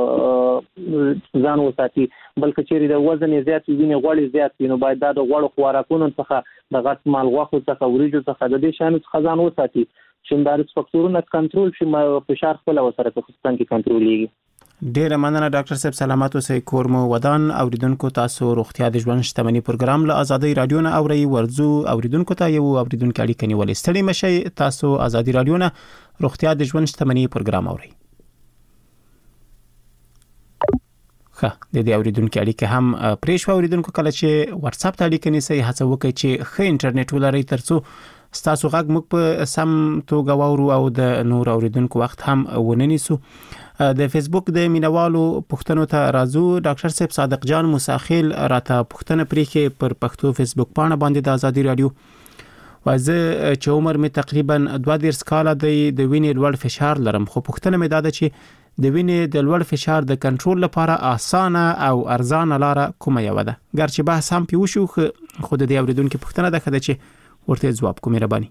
ځان وساتي. بلکې چېرې د وزن زیات وي، وینې غوړې زیات وي، نو باید دا د غوړو خوراکونو څخه د غټ مال غوښو څخه وریجو څخه د دې شیانو څخه ځان وساتي چې دا فکتورونه کنټرول شي، فشار خپل وسره په خصوصا کې کنټرولېږي. ډیره مننه ډاکټر صاحب، سلامات اوسئ. کور مو ودان. اوریدونکو تاسو روغتیا د ژوند شتمنۍ پروګرام له ازادي رادیو نه اوري. ورزو اوریدونکو ته یو اوریدونکو اړیکه نیولې. ستړي مشي، تاسو ازادي رادیو نه روغتیا د ژوند شتمنۍ پروګرام اوري. د دې اوریدونکو اړیکه هم پریښو. اوریدونکو کله چې واتس اپ ته اړیکه نیسئ هڅه وکړئ چې ښه انټرنیټ ولرئ ترڅو ستاسو غږ موږ په سم توګه واورو او د نور اوریدونکو وخت هم وننیسو. د فیسبوک د مینوالو پښتنو ته راځو. ډاکټر صاحب صادق جان موساخیل راته پښتنه پریخي پر پښتو فیسبوک پاڼه باندې د ازادي رادیو وازه چې عمر می تقریبا 22 کال دی، د وینې لوړ فشار لرم، خو پښتنه می دا ده چې د وینې د لوړ فشار د کنټرول لپاره اسانه او ارزانه لاره کومه یو ده؟ ګرچې بحث هم پیوشو خو د دې اوریدونکو پښتنه ده کده چې ورته جواب کوم. مهرباني.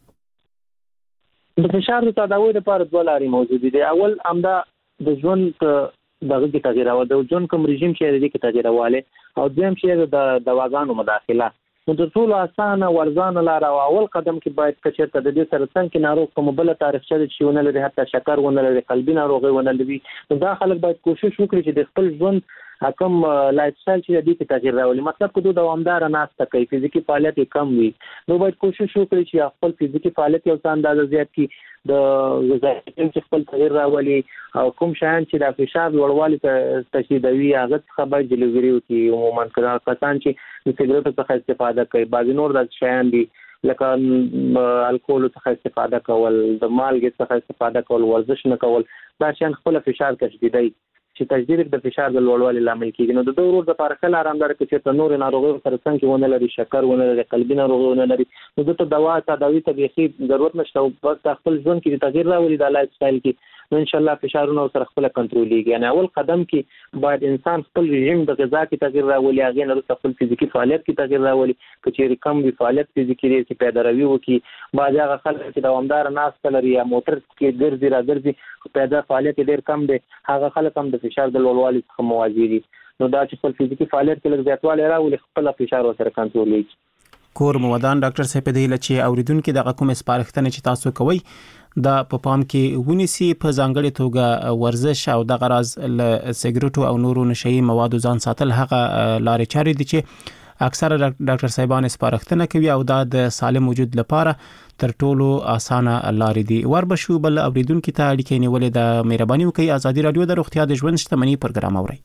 د فشار د تداوی لپاره دوه لارې موجود دي. اول امدا د ژوند دغه کې تغییر او د ژوند کوم رژیم چې د کې تغییر واله او دویم چې د دواګانو مداخله. نو د ټول اسانه ورزانه لار او اول قدم کې باید کچېرته د دې سره څنګه ناروغ کوم بل تاریخچه چې ونه لري، حتی شکر ونه لري، قلبي ناروغي ونه لري، نو دا خلک باید کوشش وکړي چې د خپل ژوند حکم لایف سټایل چې د دې تغییر راولي. مطلب که دوامدار ناسته کوي، فزیکی فعالیت کم وي، نو باید کوشش وکړي چې خپل فزیکی فعالیت یو څه اندازه زیات کړي، د غذایي چې خپل تغییر راولي او کوم شیان چې د فشار لوړوالي ته تشدیدوي هغه څخه باید جلوګیري وکړي. عموما کسان چې د سګریټو څخه استفاده کوي، بعضې نور د شیان دي لکه الکول څخه استفاده کول، د مالګې څخه استفاده کول، ورزش نه کول، دا شیان خپل فشار تشدیدوي. چې تجدید د فشار د لوړوالي لامل کیږي. نو د ورور د پارکل آرامدار کې چې نور ناروغي سره څنګه ونه لري، شکر ونه لري، قلبي ناروغي ونه لري، نو د دوا تداوی ته به ضرورت نشته او بس خپل ژوند کې تغیر راولي د لایف سټایل کې، نو ان شاء الله فشارونه سره خپل کنټرولېږي. یعنی اول قدم کې باید انسان خپل رژیم د غذا کې تغیر راولي، هغه نه خپل فزیکی فعالیت کې تغیر راولي، کچېری کم وی فعالیت فزیکی لري چې پیدا راوي وکي. باید هغه خلک چې دوامدار ناست لري یا موټر کې ګرځي راګرځي پیدا فعالیت ډېر کم دي، هغه خلک هم د فشار د لوړوالي څخه مواجه دي. نو دا چې خپل فزیکی فعالیت کې لږ زیاتوالی راولي، خپل فشار سره کنټرولېږي. کور موادان ډاکټر صاحب د لچې اوریدونکو د کوم سپارښتنه چې تاسو کوي دا په پام کې ونیسي، په ځانګړي توګه ورزش او د غراز له سیګریټو او نورو نشئی موادو ځان ساتل هغه لارې چارې دي چې اکثره ډاکټر صاحبان سپارښتنه کوي او دا د سالم وجود لپاره تر ټولو اسانه لارې دي. وربشو بل اوریدونکو ته اړیکې نیولې د مهرباني وکړئ. ازادي رادیو د روغتیا د ژوند شتمنۍ پروګرام اوري.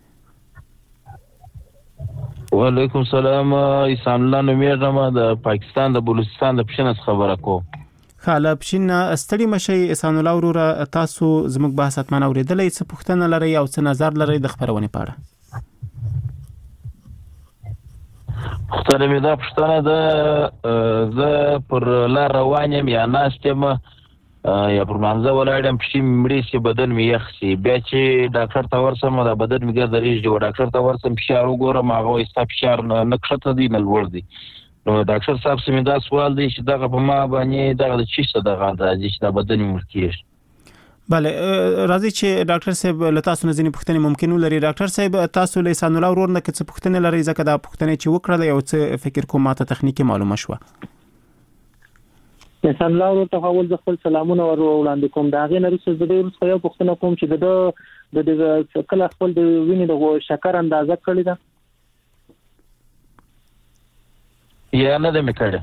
وعلیکم السلام. احسان الله نومیږم، د پاکستان د بلوچستان د پښنس خبره کوم. خاله پښین استړی مشي احسان الله وروره، تاسو زموږ بحث اتمن اوریدلې، څه پوښتنه لرئ او څه نظر لرئ د خبرونه په اړه؟ خطر مې دا پښتنه ده، زه پر لار روان یم یا ناستم یا پر منځه ولاړم، پښې مړې سي، بدن مې یخ سي، بیا چې ډاکټر ته ورسم دا بدن مې ګرځي، ډاکټر ته ورسم فشار وګورم، هغه وایي ستا فشار نه کښته دی نه لوړ دی. نو ډاکټر صاحب سمې دا سوال دی چې دغه په ما باندې دغه د چی څه دغه راځي چې دا بدن مې مړ کېږي. بله راځي چې ډاکټر صاحب له تاسو نه ځینې پوښتنې ممکن ولري. ډاکټر صاحب تاسو له احسان الله ورور نه څه پوښتنې لرئ؟ ځکه دا پوښتنې چې وکړل یو څه فکر کوم ماته تخنیکی معلومه شوه. احسان الله ورور ته اول د خپل سلامونه وړاندې کوم. دا غي نرسه د دې ورسره یو پوښتنه کوم چې د کله خپل د وینې د شکر اندازه کړی ده یا نه ده میکړه؟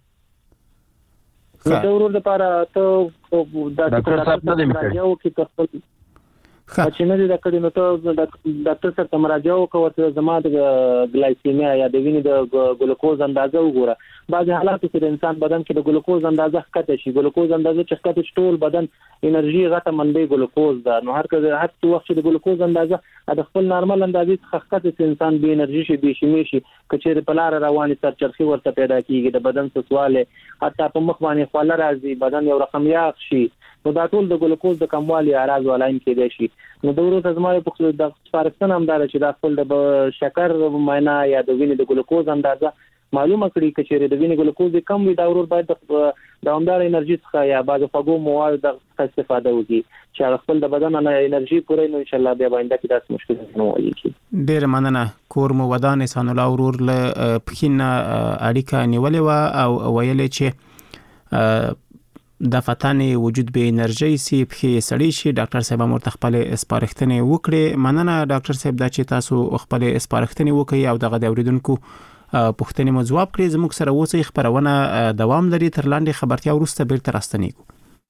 دا ورور لپاره ته د ډاکټر صاحب نه ده میکړه یو کې خپل چې نه دي دا کړی، نو ته ډاکټر سره مراجعه وکړه، زما د ګلایسیمیا یا د وینې د ګلوکوز اندازه وګوره. بعض حالات کې د انسان بدن کې د ګلوکوز اندازه ښکته شي، ګلوکوز اندازه چې ښکته شي ټول بدن انرژي غټه منبع ګلوکوز ده. نو هر وخت چې د ګلوکوز اندازه د خپل نارمل اندازې څخه ښکته شي، انسان به انرژي شي، به شي کچېره په لار رواني سرچرخي ورته پیدا کیږي، د بدن سسواله حتی په مخ باندې خواله راځي، بدن یو رقم یاغ شي. نو دا ټول د ګلوکوز د کموالي اعراض ولایم کېدای شي. نو د ورته زموږ په د سپارښتنه هم دا چې دا خپل د شکر معاینه یا د وینې د ګلوکوز اندازه معلومه کړي، کچېره د وینې ګلوکوز کم وي، دا ورور باید د دوامدار انرژي څخه یا بعض خوږو مواد د استفاده وکړي چې خپل د بدن نه انرژي پوره نو ان شاء الله بیا باندې کې داس مشکل نه وایي. ډېر مننه. کور مو ودان احسان الله ورور له پښین اړیکه نیولې و او ویلې چې د فتانې وجود به انرژي سي، په سړی شي. ډاکټر صاحب امر خپل سپارښتنې وکړي. مننه ډاکټر صاحب دا چې تاسو خپل سپارښتنې وکړي او دغه د اوریدونکو پوښتنې مو ځواب کړي. زموږ سره اوسئ، خبرونه دوام لري. تر لاندې خبرتیا وروسته بیرته راستنیږو.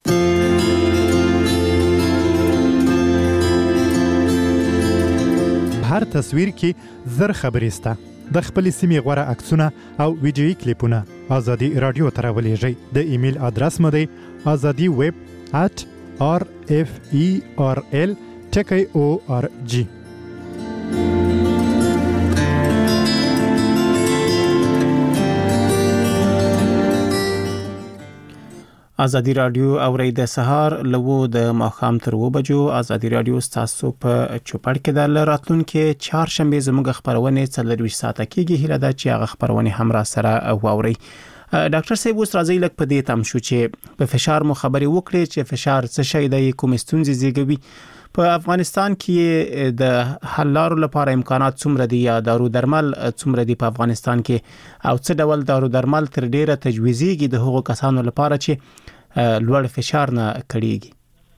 هر تصویر کې زر خبرې سته. د خپل سیمې غوړه عکسونه او ویډیويي کلیپونه ازادي رادیو ته راولېږئ. د ایمیل ادرس مو دی azadi@referl.org. ازادي رادیو اوري د سهار لوو د ماخام تر 2 بجو. ازادي رادیو تاسو په چوپړ کې د راتلونکو چهارشنبه زموږ خبرونه 24 ساعته کېږي. هله دا چې هغه خبرونه هم را سره واوري. ډاکټر صاحب اوس راځي لکه په دې تم شو چې په فشار مو خبري وکړي چې فشار څه شی دی، کوم ستونزې زیږوي. په افغانستان کې د حل لارو لپاره امکانات څومره دي یا دارو درمل څومره دي په افغانستان کې، او څه ډول دارو درمل تر ډیره تجویزيږي د هغو کسانو لپاره چې لوړ فشار نه کړيږي؟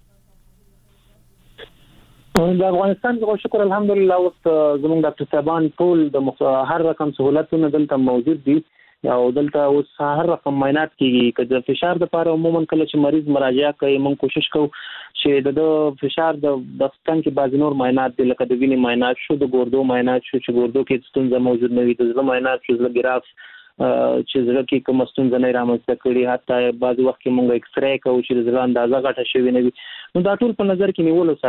د افغانستان په شکر الحمدلله اوس زموږ ډاکټر صاحبان ټول د هر رقم سہولتونه دلته موجود دي او دلته اوس هر رقم معاینات کیږي. که د فشار لپاره عموما کله چې مریض مراجعه کوي موږ کوشش کوو چې د فشار د ستن کې بعض نور معاینات دي، لکه د وینې معاینات شو، د ګردو معاینات شو چې ګردو کې ستونزه موجود نه وي، د زړه معاینات شو، د ګراف چې زړه کې کوم ستونزه نه رامنځته کړي، حتی بعض وخت کې موږ ایکس رې کوو چې د زړه اندازه غټه شوی نه وي. نو دا ټول په نظر کې نیولو سره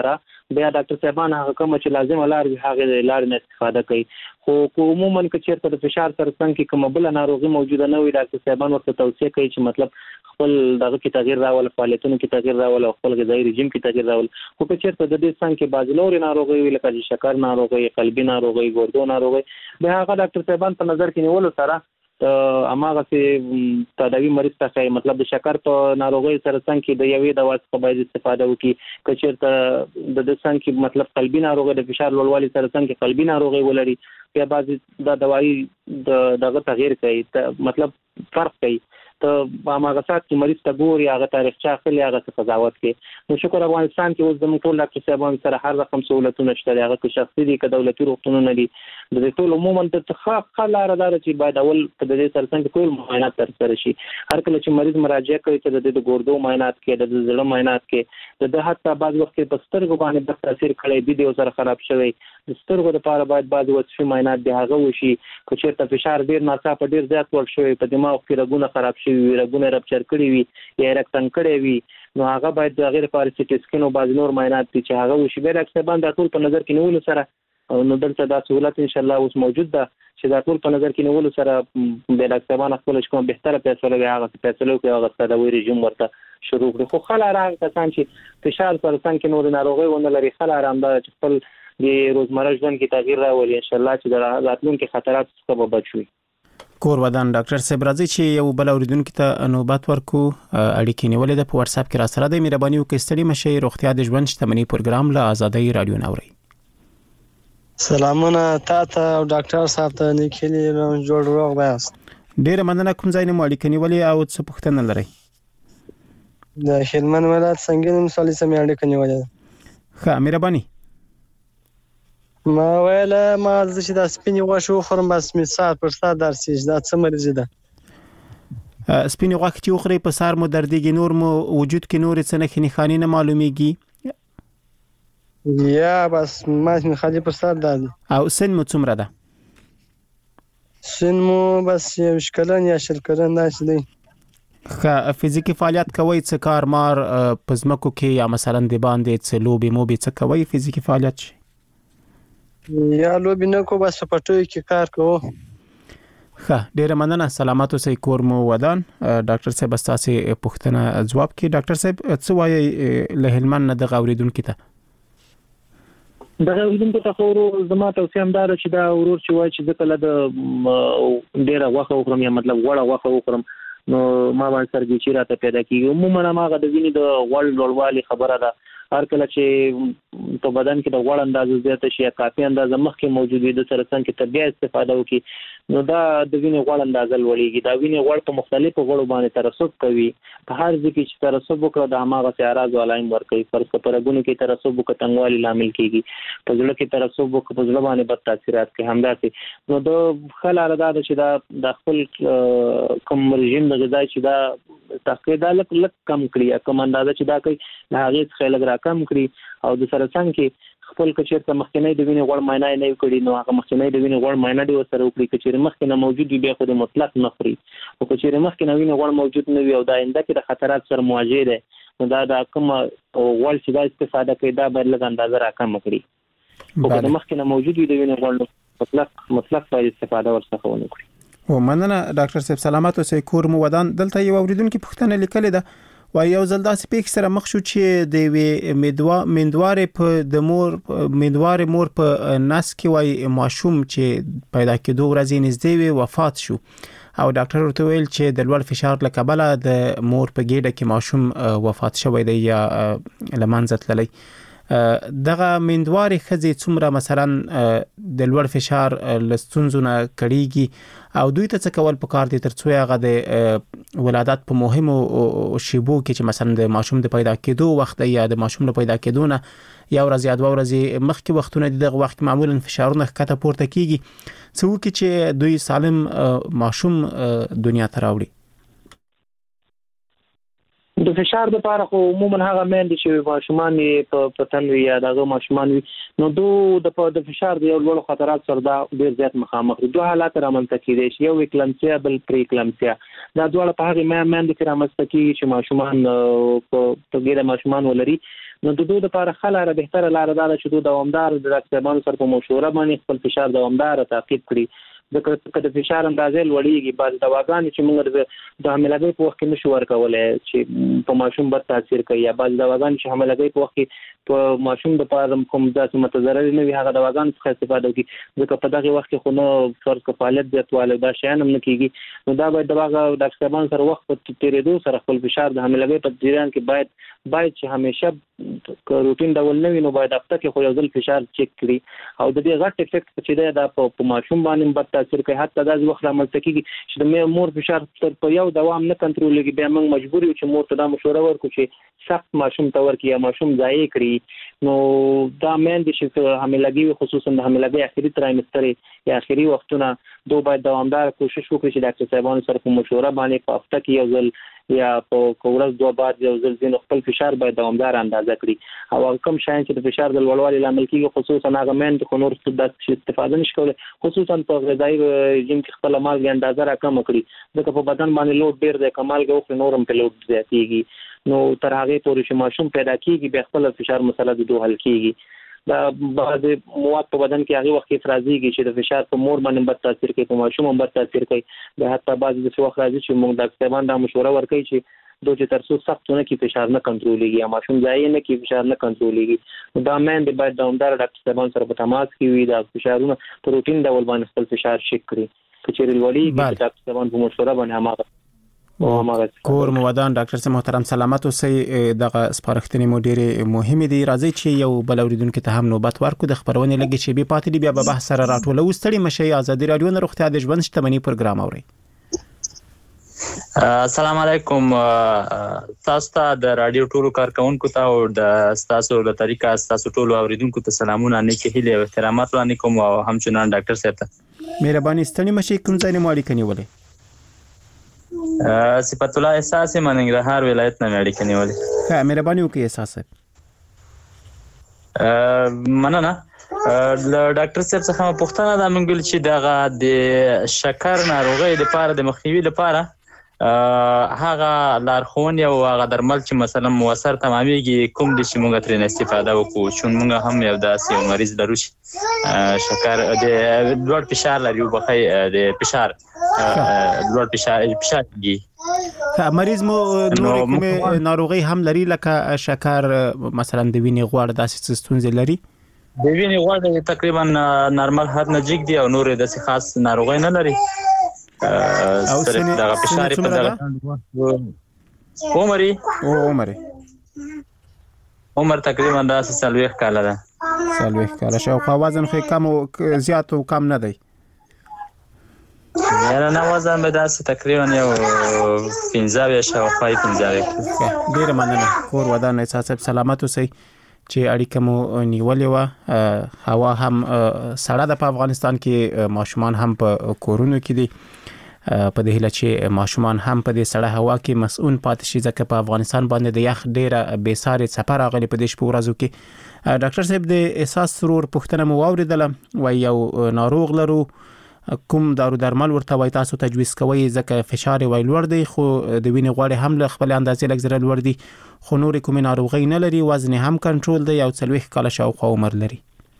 بیا ډاکټر صاحبان هغه کوم چې لازم لار وي هغه لار نه استفاده کوي. خو عموما که چیرته د فشار سره څنګه کومه بل ناروغي موجوده نه وي ډاکټر صاحبان ورته توصیه کوي چې مطلب خپل دغه کې تغییر راول، فعالیتونو کې تغییر راول او خپل غذایی رژیم کې تغییر راول. خو که چیرته د دې څنګه بعض نورې ناروغي وي لکه چې شکر ناروغي، قلبي ناروغي، ګردو ناروغي، به هغه ډاکټر صاحبان په نظر کې نیولو سره اماغه سي تداوی مریض ته مطلب د شکر په ناروغي سره څنګه د یوې دوا څخه باید استفاده وکړي. که چیرته د څنګه مطلب قلبي ناروغي د فشار لوړوالي سره څنګه قلبي ناروغي ولري، بیا بعضی د دوايي دغه تغییر کوي مطلب فرق کوي. ته اماغه سات چې مریض ته ګوري هغه تاریخچه خپل هغه څه قضاوت کوي. نو شکر افغانستان کې اوس د ټول ډاکټر صاحبانو سره هر رقم سہولتونه شته، هغه که شخصي دي که دولتي روغتونونه دي. د ټول عموما د تخخ لاره دار چې باید اول په دې سره څنګه ټول معاینات ترسره شي. هر کله چې مریض مراجعه کوي ته د ګردو معاینات کې د زړه معاینات کې د حتی بعض وخت په سترګو باندې د تاثیر کړي ویډیو سره خراب شوی د سترګو لپاره باید بعض وصفي معاینات به هغه وشي. که چیرته فشار ډیر ناڅاپه ډیر زیات ور شوی په دماغ کې رګونه خراب شوی وي، رګونه رپچر کړي وي یا رکتنګ کړي وي، نو هغه باید د غیر لپاره سي ټي سکین او بعض نور معاینات چې هغه وشي. به ډاکټر صاحبان دا ټول په نظر کې نیولو سره نو دلته دا سہولت ان شاء الله اوس موجود ده چې دا ټول په نظر کې نیولو سره د ډاکټر صاحبان خپل کوم بهتره فیصله وي هغه فیصله کوي، هغه تداوی رژیم ورته شروع کړي. خو خلک راغ کسان چې فشار سره څنګه نور ناروغي ونه لري خلک آرامدار چې خپل د روزمره ژوند کې تغییر راولي ان شاء الله چې د راتلونکو خطرات څخه بچوي. کور ودان ډاکټر صاحب راځي چې یو بل اوریدونکو ته نوبت ورکو اړیکې نیولې ده په واتس اپ کې را سره د مهرباني وکړئ ستړي مشي روغتیا د ژوند شتمنۍ پروګرام له آزادۍ رادیو نوري. سلامونه تاسو او ډاکټر صاحب ته نیکلی جوړ روغ باسه. ډیره مننه. کوم ځای نه مو اړیکې نیولې او څه پوښتنه لرئ؟ د هلمند ولایت څنګه مثالي سمې اړیکې نیولې. ښه مهرباني. ما ویل ما چې د سپینې غوښه خورم بس می ساعت پر ساعت درسي دا څه مرز ده. سپینې غوښه چې خوري په سر مو دردېږي، نور مو وجود کې نور څه نه خني نه معلومیږي یا بس ما می خالي پر ساعت ده. او سن مو څومره ده؟ سن مو بس یو شکلن یا شلکرن داسې دی. ښه فزیکي فعالیت کوئ؟ څه کار مار په ځمکو کې یا مثلا د باندې څه لوبې موبې څه کوئ فزیکي فعالیت شي؟ یا لوبې نه کو بس په پټوي کې کار کوو. ښه ډیره مننه. سلامات اوسئ. کور مو ودان. ډاکټر صاحب تاسو پوښتنه ځواب کړي. ډاکټر صاحب څه وایي له هلمند نه د اوریدونکو ته؟ دغه اوریدونکو ته خو زما توصیه هم دا چې دا ورور چې وایي چې کله د ډیره غوښه وخورم یا مطلب غوړه غوښه وخورم نو ما باندې سرګیچي راته پیدا کیږي. عموما هغه د وینې د غوړ لوړوالي خبره ده. هر کله چې په بدن کې د غوړ اندازه زیاته شي یا کافي اندازه مخکې موجود وي د سره څنګه طبيعي استفاده وکړي نو دا د وینې غوړ اندازه لوړیږي. دا وینې غوړ په مختلفو غوړو باندې ترسب کوي. په هر ځای کې چې ترسب وکړي د هغه سیارات علائم ورکوي. فرض کړه پرګونو کې ترسب وکړي تنګوالي لامل کیږي، په ځړه کې ترسب وکړي په ځړه باندې بد تاثیرات کوي. همداسې نو د خلاره دا چې دا د خپل کوم رژیم د غذا چې دا تقریبا لک کم کړی کوم اندازه چې دا کوي نه هغه څخه لګ را کم کړی او د سره څنګه خپل کچیر ته مخکنی د وینې غوړ معاینه نه کړي نو هغه مخکنی د وینې غوړ معاینه دی سره وکړي. کچیر مخکنه موجود وي خو د مطلق نه خوري او کچیر مخکنه وینې غوړ موجود نه وي او دا انده کې د خطرات سره مواجه ده نو دا د کوم غوړ چې دا استفاده کوي دا باید لږ اندازه را کم کړي او د مخکنه موجود وي د وینې غوړ مطلق باید استفاده ورڅخه ونه کړي. او مننه ډاکټر صاحب. سلامات اوسئ. کور مو ودان. دلته یو اوریدونکو پوښتنه لیکلې ده و یو ځل داسې پیښ سره مخ شو چې د میندوارې په د مور میندوارې مور په نس کې وای ماشوم چې پیدا کېدو ورځې نږدې وي وفات شو او ډاکټر ورته ویل چې د لوړ فشار له کبله د مور په ګېډه کې ماشوم وفات شوی دی یا لمنځه تللی. دغه میندوارې ښځې څومره مثلا د لوړ فشار لستونزو نه کړيږي او دوی ته څه کول پکار دي ترڅو هغه د ولادت په مهمو شیبو کې چې مثلا د ماشوم د پیدا کېدو وخت یا د ماشوم د پیدا کېدو نه یا ورځ یا دوه ورځې مخکې وختونه دغه وخت معمولا فشارونه ښکته پورته کیږي څه وکړي چې دوی سالم ماشوم دنیا ته راوړي. د فشار د لپاره خو عموما هغه مېندې چې ماشومان په تن وي یا دغه ماشومان وي نو د فشار د یو لوړ خطرات سره دا ډیر زیات مخامخ دي. دوه حالات رامنځته کیدي شي، یو اکلمسیا بل پری اکلمسیا. دا ډول په هغه مېندې کې رامنځته کیږي چې ماشومان په ګډه ماشومان ولري نو د دوی لپاره خلاره بهتره لار ده چې دوی دوامدار د ډاکټرانو سره په مشوره باندې خپل فشار دوامدار تعقیب کړي. د فشار اندازې لوړیږي، بعض دواګانې چې موږ د حاملګۍ په وخت کې نشو ورکولای چې په ماشوم بد تاثیر کوي، یا بعض دواګانې چې حاملګۍ په وخت کې په ماشوم د پاره کوم داسې متضرر نه وي هغه دواګانې څخه استفاده وکړي، ځکه په دغه وخت کې خو نو فرض کړه فعالیت زیاتوالی دا شیان هم نه کیږي. نو دا باید دغه ډاکټران سره وخت په تیرېدو سره خپل فشار د حاملګۍ په جریان کې باید چې همیشه روټین ډول نه وي، نو باید هفته کې خو یو ځل فشار چک کړي او د دې غټ افیکټ چې دی دا په ماشوم باندې بد تاثیر کوي. حتی دا وخت رامنځته کیږي چې د مور فشار په یو دوام نه کنټرولېږي، بیا موږ مجبور یو چې مور ته دا مشوره ورکړو چې سخت ماشوم ته ورکړي یا ماشوم ضایع کړي. نو دا میندې چې حاملګي خصوصا د حاملګۍ اخري ترایمستر یا اخري وختونه دوی باید دوامدار کوشش وکړي چې ډاکټر صاحبانو سره په مشوره باندې په هفته کې یو ځل یا په ورځ دوه بعد یو ځل ځین خپل فشار باید دوامدار اندازه کړي او کوم شاین چې د فشار د لوړوالي لامل کیږي خصوصا هغه میندې خو نور څه استفاده نشي کولای، خصوصا په غذایي رژیم کې خپل مالګې اندازه راکم کړي، ځکه په بدن باندې لوډ ډیر دی، کمالګه خو نورم په لوډ زیاتېږي. نو تر هغه پورې چې ماشوم پیدا کیږي بیا خپل فشار مسله د دوه حل کیږي. دا بعض مواد په بدن کې هغه وخت کې افرازيږي چې د فشار په مور باندې بد تاثیر کوي، په ماشوم هم بد تاثیر کوي. دا حتی بعض د څه وخت راځي چې موږ ډاکټران دا مشوره ورکوي چې دوی تر څو سختونه کې فشار نه کنټرولېږي یا ماشوم ځای نه کې فشار نه کنټرولېږي. دا میندې باید دوامدار ډاکټران سره په تماس کې وي، دا فشارونه په روټین ډول باندې خپل فشار چک کړي، کچېرې لوړیږي ډاکټران په مشوره باندې هماغه کور مودان ډاکټر صاحب محترم سلامت اوسئ. دغه سپارښتنې مو ډېرې مهمې دي. راځي چې یو بل اوریدونکو ته هم نوبت ورکړو. د خبرونې لګي چې به پاتې دی بیا به بحث سره راټولو. ستړي مشي ازادي رادیو نه روغتیا د ژوند شتمنۍ پروګرام اوري. السلام علیکم. تاسو ته د رادیو ټولو کارکونکو ته او د تاسو له طریقه تاسو ټولو اوریدونکو ته سلامونه، نیکه هیله او احترامات وړاندې کوم او همچنان ډاکټر صاحب ته مهرباني. ستړي مشي کوم ځای نه مالک نیولې؟ صفت الله احساس مننګرهار ولایت نه اړیکه نیولې. ښه مهرباني وکړئ احساس صاحب. مننه. ډاکټر صاحب څخه پوښتنه ده موږ چې دغه د شکر ناروغۍ لپاره د مخنیوي لپاره هغه لارښوونې او هغه درمل چې مثلا موثر تمامېږي کوم دي چې موږ ترې استفاده وکړو، چې موږ هم یو داسې یو مریض لرو چې شکر د لوړ فشار لري، وبخښئ د فشار لوړ فشار دي مریض مو نور کومه ناروغي هم لري لکه شکر مثلا د وینې غوړ داسې ستونزې لري؟ د وینې غوړ تقریبا نارمل حد نه جګ دي او نور داسې خاص ناروغي نه لري. او سره دغه فشار په دغه عمر تقریبا دا 40 کال ده. 40 کال شو. خو وزن خو کم او زیات او کم نه دی. نه وزن به داسې تقریبا یو 15 شو 15. ډیر مننه. کور ودان احساس سلامت اوسئ. چې اړیکه مو نیولې و. هوا هم سړه ده په افغانستان کې، ماشومان هم په کورونو کې دي. په دې هیله چې ماشومان هم په دې سړه هوا کې مسؤون پاتې شي، ځکه په افغانستان باندې د یخ ډیره بې ساري څپه راغلې په دې شپو ورځو کې. ډاکټر صاحب د احساس سرور پوښتنه مو واورېدله، وایي یو ناروغ لرو، کوم دارو درمل ورته وای تاسو تجویز کوئ ځکه فشار وای لوړ دی، خو د وینې غوړ هم له خپل اندازې لږ زره لوړ دي، خو نور کومې ناروغي نه لري، وزن هم کنټرول دی او 40 کال شاوخوا عمر لري.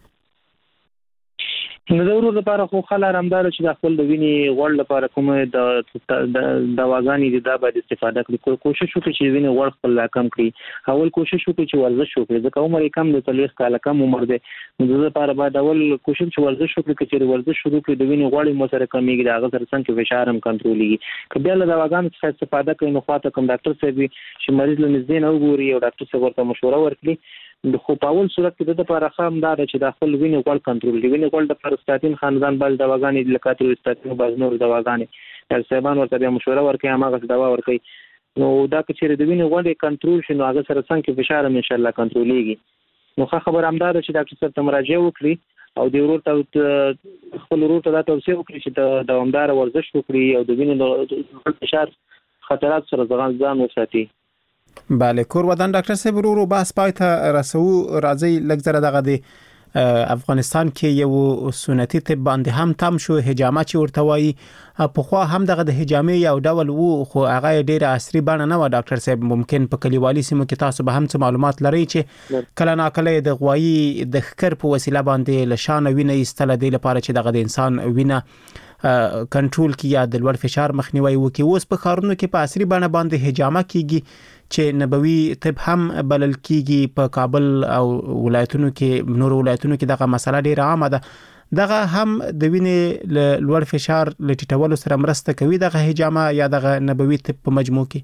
نو د ورو لپاره خو خلک همدار چې د خپل د وینې غوړ لپاره کومه د دواګانې د دا باید استفاده کړي. کوشش وکړي چې وینې غوړ خپل کم کړي. اول کوشش وکړي چې ورزش وکړي، ځکه عمر یې کم دی، 40 کال کم عمر دی. نو د لپاره باید اول کوشش چې ورزش وکړي، چې ورزش شروع کړي د وینې غوړ مو سره کمیږي، دا هغه سره څنګه فشار هم کنټرولېږي. که بیا له دواګانو څخه استفاده کوي نو خاطر کوم ډاکټر صاحب چې مریض له نږدې نه وګوري او ډاکټر صاحب ورته مشوره ورکړي. د خو په اول صورت کې د لپاره خام دا چې د خپل وینې غوړ کنټرول دی. وینې غوړ د پروستاتین خاندان بل دواګانې لکه تروستاتین باز نور دواګانې ډاکټر صاحبان ورته بیا مشوره ورکړي، هغه دوا ورکړي. نو دا چې د وینې غوړ کنټرول شي نو هغه سره څنګه فشار هم ان شاء الله کنټرولېږي. نو خبر همدار چې ډاکټر صاحب ته مراجعه وکړي او د ورور ته خپل ورور ته دا توصیه وکړي چې د دوامدار ورزش وکړي او د وینې فشار خطرات سره ځان وساتي. بله کور ودان ډاکټر صاحب ورو بحث پای ته رسو. راځي لږ زره دغه د افغانستان کې یو سنتي طب باندې هم تم شو حجامه چې ورته وایي په خو هم دغه د حجامه یو ډول وو خو هغه ډیره عصري بڼه نه و ډاکټر صاحب ممکن په کلیوالي سیمو کې تاسو به هم څه معلومات لرئ چې کله ناکله د غوایي د خکر په وسیله باندې لشان وینه ایستل دی لپاره چې دغه د انسان وینه کنټرول کی یا د لوړ فشار مخنیوي وکي. اوس په خارونو کې په عصري بڼه باندې حجامه کیږي چې نبوي طب هم بلل کیږي. په کابل او ولایتونو کې نور ولایتونو کې دغه مسله ډیره عامه ده. دغه هم د وینې لوړ فشار لټیټولو سره مرسته کوي دغه حجامه یا دغه نبوي طب په مجموع کې.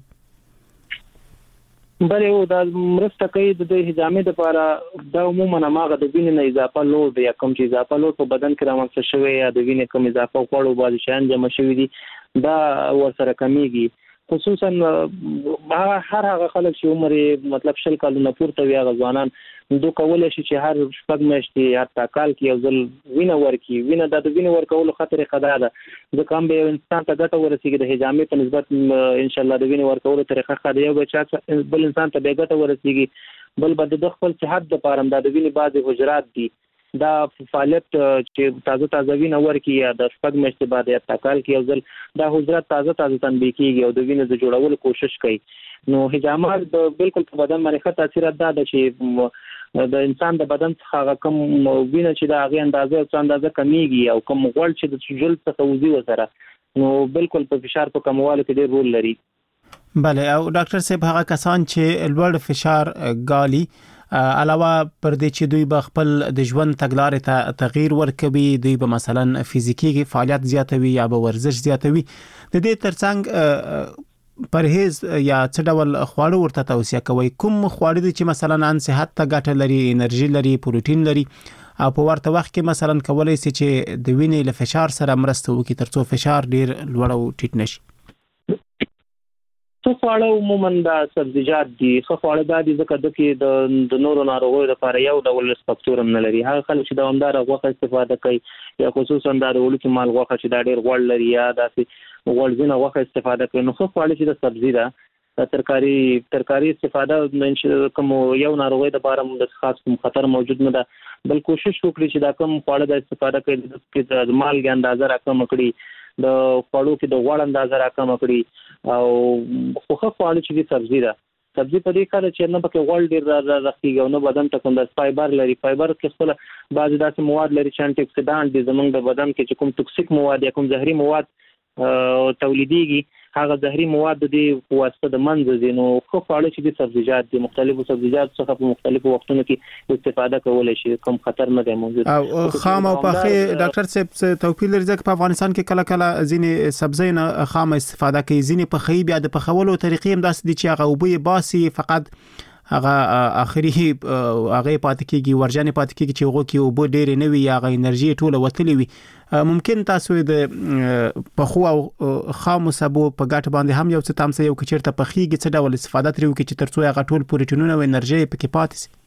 بلې او د مرسته کوي د حجامې لپاره دا عموما هغه د وینې نه اضافه لوډ یا کوم چې اضافه لوډ په بدن کې رامنځته شوی یا د وینې کوم اضافه خوړو بعض شیان جمع شوي دي دا ورسره کمیږي. خصوصا هر هغه خلک چې عمر مطلب 20 کالونو پورته وي هغه ځوانان دوی کولای شي چې هر شپږ میاشتې هر تاکال کې یو ځل وینه ورکړي. وینه د وینې ورکولو خطر خدا ده ځکه هم به انسان ته ګټه ورسیږي د حجامې په نسبت ان شاء الله د وینې ورکولو طریقه خدا یو بچا بل انسان ته به ګټه ورسیږي بل به د خپل صحت لپاره د وینې بعضي حجرات دي دا فعالیت چې تازه وینه ورکړي یا د شپږ میاشتې بعد یا تاکال کې یو ځل دا حجرات تازه تنبیه کیږي او د وینې د جوړولو کوشش کوي. نو حجامه بالکل په بدن باندې ښه تاثیر ده چې د انسان د بدن څخه کم وینه چې د هغه اندازه کمیږي او کم غوړ چې د جلد څخه وځي وسره نو بالکل په فشار په کموالي کې ډېر رول لري. بله او ډاکټر صاحب هغه کسان چې لوړ فشار ګالي علاوه پر دې چې دوی به خپل د ژوند تګلارې ته تغییر ورکوي دوی به مثلا فزیکی فعالیت زیاتوي یا به ورزش زیاتوي د دې ترڅنګ پرهیز یا څه ډول خواړه ورته توصیه کوي کوم خواړه دي چې مثلا ان صحت ته ګټه لري انرژي لري پروتین لري او په ورته وخت کې مثلا کولای شي چې د وینې له فشار سره مرسته وکړي ترڅو فشار ډیر لوړ او ټیټ نشي. څو خواړه عموما د سبزیجات دي خو خواړه د ځکه د کې د نورو ناروغیو لپاره یو ډول فاکتور هم نه لري. هغه خلک چې دوامدار غوښه استفاده کوي یا خصوصا د ولکې مال غوښه چې دا ډیر غوړ لري یا داسې غوړزنه غوښه استفاده کوي نو خو خواړه چې د سبزی ده ترکاری استفاده کوم یو ناروغي د لپاره د خاص خطر موجود نه ده بل کوشش وکړي چې دا کوم خواړه د استفاده کوي د مالګې اندازه راکم کړي د خواړو کې د غوړ اندازه راکم کړي او خوخه خواړه چې د سبزی ده سبزی په دې کار چې نه پکې غوړ ډیر راځي او نه بدن ته کوم د فایبر لري فایبر کې خپل بعض داسې مواد لري چې انټي اکسیډانټ دي زمونږ د بدن کې چې کوم توکسیک مواد یا کوم زهري مواد تولیديږي هغه زهري مواد د واسطه د منځ دي نو خو خواړه چې د سبزیجات دي مختلفو سبزیجات څخه په مختلفو وختونو کې استفاده کولای شي کوم خطر نه دی موجود. او خام او پخې ډاکټر صاحب توپیر لري ځکه په افغانستان کې کله کله ځینې سبزی نه خام استفاده کوي ځینې پخې بیا د پخولو طریقې هم داسې دي چې هغه وبې باسي فقط هغه اخري هغه پاتې کیږي ورجانې پاتې کیږي چې هغه کې وبو ډېر نه وي هغه انرژي ټوله وتلې وي. ممکن تاسو د پخو او خام سبو په ګټه باندې هم یو څه تامسه یو کچرته پخېږي څه ډول استفاده ترې وکړي چې ترڅو هغه ټول پروتینونه او انرژي پکې پاتې شي.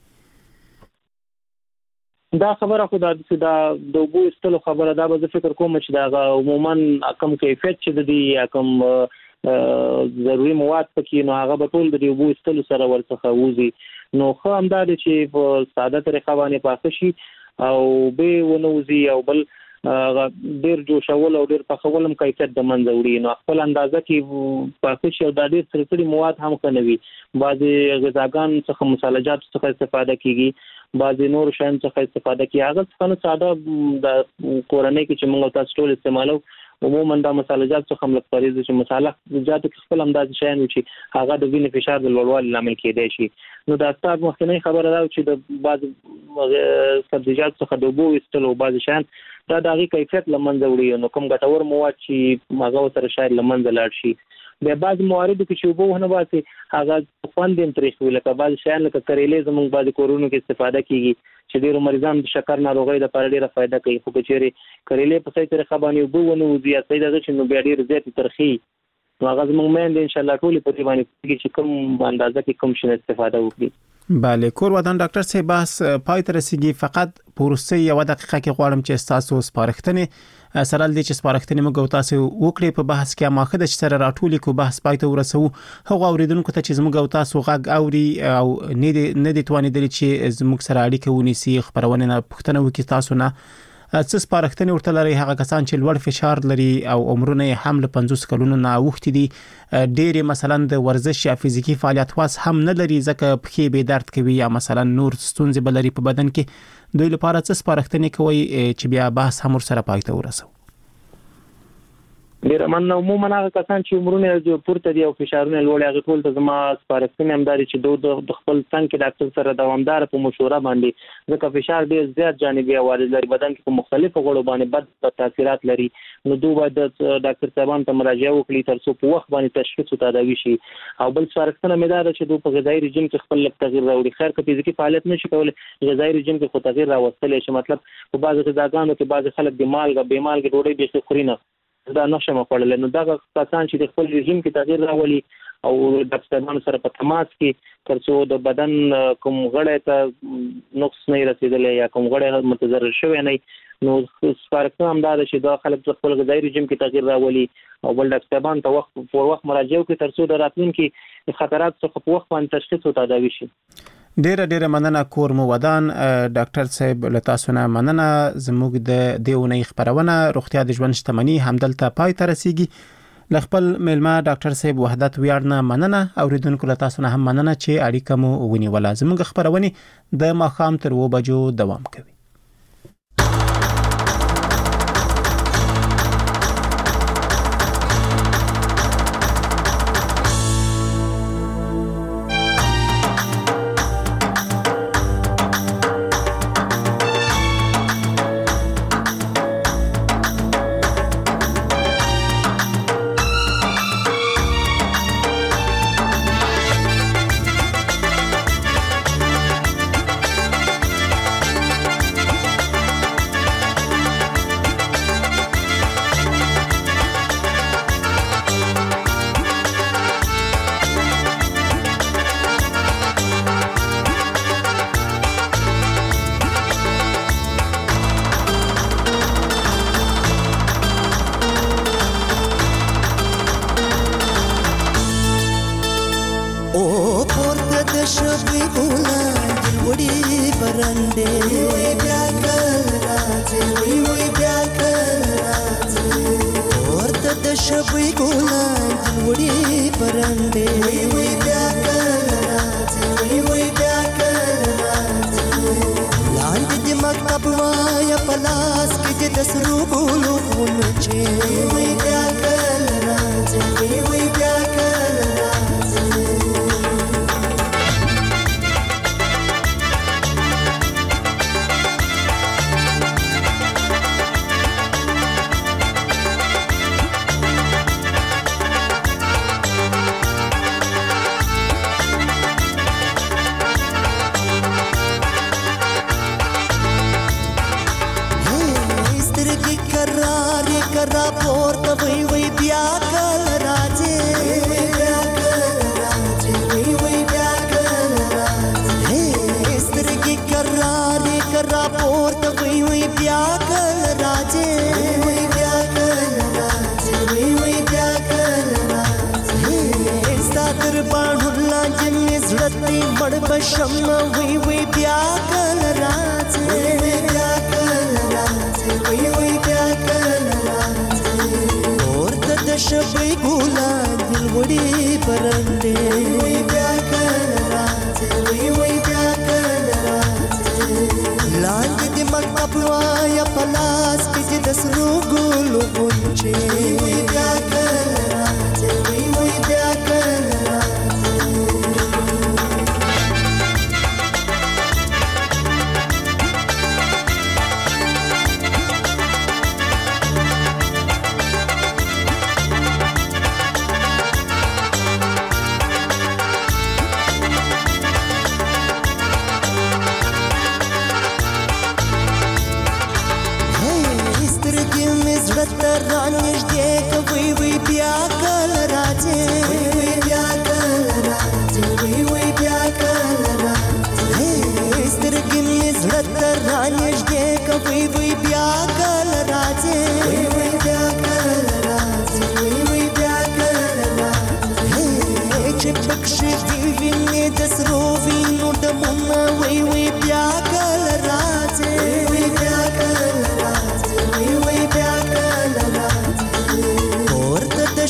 دا خبره خو دا د وبو استلو خبره دا به فکر کوم چې دا عموما کم کیفیت چې د یا کم ضروري مواد پکې نو هغه به ټول د وبو استلو سره ورڅخه وځي نو خو هم دا چې په ساده طریقه باندې پاک شي او به ونوځي او بل ډیر جوشول او ډیر پخولم کیفیت د منځ وړي نو خپل اندازه کې پاک شي او د ډیر سرسري مواد هم کنوي بعضي غذاګان څخه مصالحات څخه استفاده کیږي بعضي نور شیان څخه استفاده کیږي هغه څنګه ساده د کورنۍ کې چې موږ تاسو ټول استعمالو عموما د مصالحات څخه هم لپاره چې مصالحات خپل انداز شیان چې هغه د وینې فشار د لوړوالي لامل کېدای شي نو دا ستاسو مخکنی خبره ده چې د بعض سبزیجات څخه د وبو استلو بعض شیان دا دغه کیفیت لمنځه وړي نو کوم ګټور مواد چې هغه سره شاید لمنځه لاړ شي د بعض مواردو کې چې وبو نه باسي هغه خوندم ترې وي لکه بعض شیان لکه کریلې زموږ بعض کورونو کې استفاده کیږي چې ډیرو مریضان د شکر ناروغۍ لپاره ډیره فائدہ کوي خو کچېری کریلې په صحیح طریقه باندې وبو ونه وزي صحیح دغه چې نو بیا ډیر زیات ترخی نو هغه زموږ مېند ان شاء الله ټول په دې باندې چې کوم اندازه کې کوم شنه استفاده وکړي. بله کور ودان ډاکټر صاحب بحث پای ته رسیدي فقط پورسته یو دقیقه کې غواړم چې تاسو سپارښتنه سره د چې سپارښتنه موږ تاسو وکړي په بحث کې ماخه د سره راټولې کو بحث پای ته ورسو هغه اوریدونکو ته چې موږ تاسو غږ اوري او نه دي توانیدل چې زموږ سره اړیکه ونیسي خبرونه نه پښتنه وکي تاسو نه څه سپارښتنه ورته لري هغه کسان چې لوړ فشار لري او عمرونه هم له 50 کلونو نه اوښتي دي ډېر مثلا د ورزش یا فزیکی فعالیت واس هم نه لري ځکه پخې به درد کوي یا مثلا نور ستونزې بلري په بدن کې دوی لپاره څه سپارښتنه کوي چې بیا بحث هم سره پای ته ورسو ډیر مننه عموما هغه کسان چې عمرونه پورته دي او فشارونه لوړ هغه ټول ته زما سپارښتنه همداري چې د خپل څنګه کې ډاکټر سره دوامدار په مشوره باندې ځکه فشار ډیر زیات جانبي عوارض لري بدن کې په مختلفو غړو باندې بد تاثیرات لري نو دوی باید ډاکټر صاحبان ته مراجعه وکړي ترڅو په وخت باندې تشخیص او تداوي شي او بل سپارښتنه مې ده چې دوی په غذایی رژیم کې خپل تغییر راوړي خیر که فزیکی فعالیت نشي کولای غذایی رژیم کې خو تغییر راوستل شي مطلب په بعضو غذاګانو کې بعض خلک د مالګه به مالګه ډوډۍ به خوري نه دا نشه مخړل نو دا کسان چې د خپل رژیم کې تغییر راولي او د ډاکټرانو سره په تماس کې ترڅو د بدن کوم غړی ته نقص نه رسیدلی یا کوم غړی متضرر شوی نه نو سپارښتنه هم دا ده چې دا خلک خپل غذایی رژیم کې تغییر راولي او بل ډاکټران ته وخت مراجعه وکړي ترڅو د راتلونکي خطرات څخه په وخت باندې تشخیص او تداوي شي ډیره مننه کور مو ودان ډاکټر صاحب لتاسو نه مننه زموږ د دیونې خبرونه روغتیا د ژوند شتمنۍ همدلته پای ته رسیږي لخپل ملما ډاکټر صاحب وحدت ویاړنه مننه اوریدونکو لتاسو نه هم مننه چې اړیکه مو ونیوله زموږ خبرونه د ماخام تر 2 بجو دوام کوي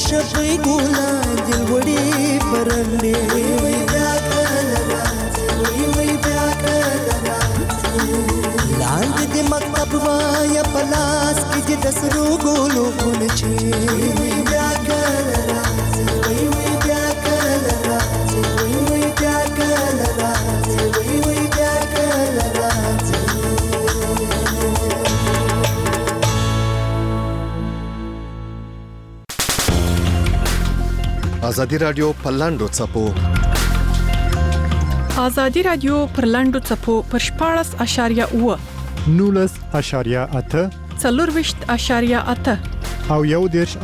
شپې ګولان دل وړي پرندې وي بیا کله راځي وي بیا کله راځي لاندې د مکتب وایا پلاس کې د سرو ګولو خونچې وي بیا کله راځي وي بیا کله راځي وي بیا کله راځي وي بیا کله راځي ازادي رادیو په لاندو چپو ازادي رادیو پر لاندو چپو پر 14.8 19.8 24.8 او 1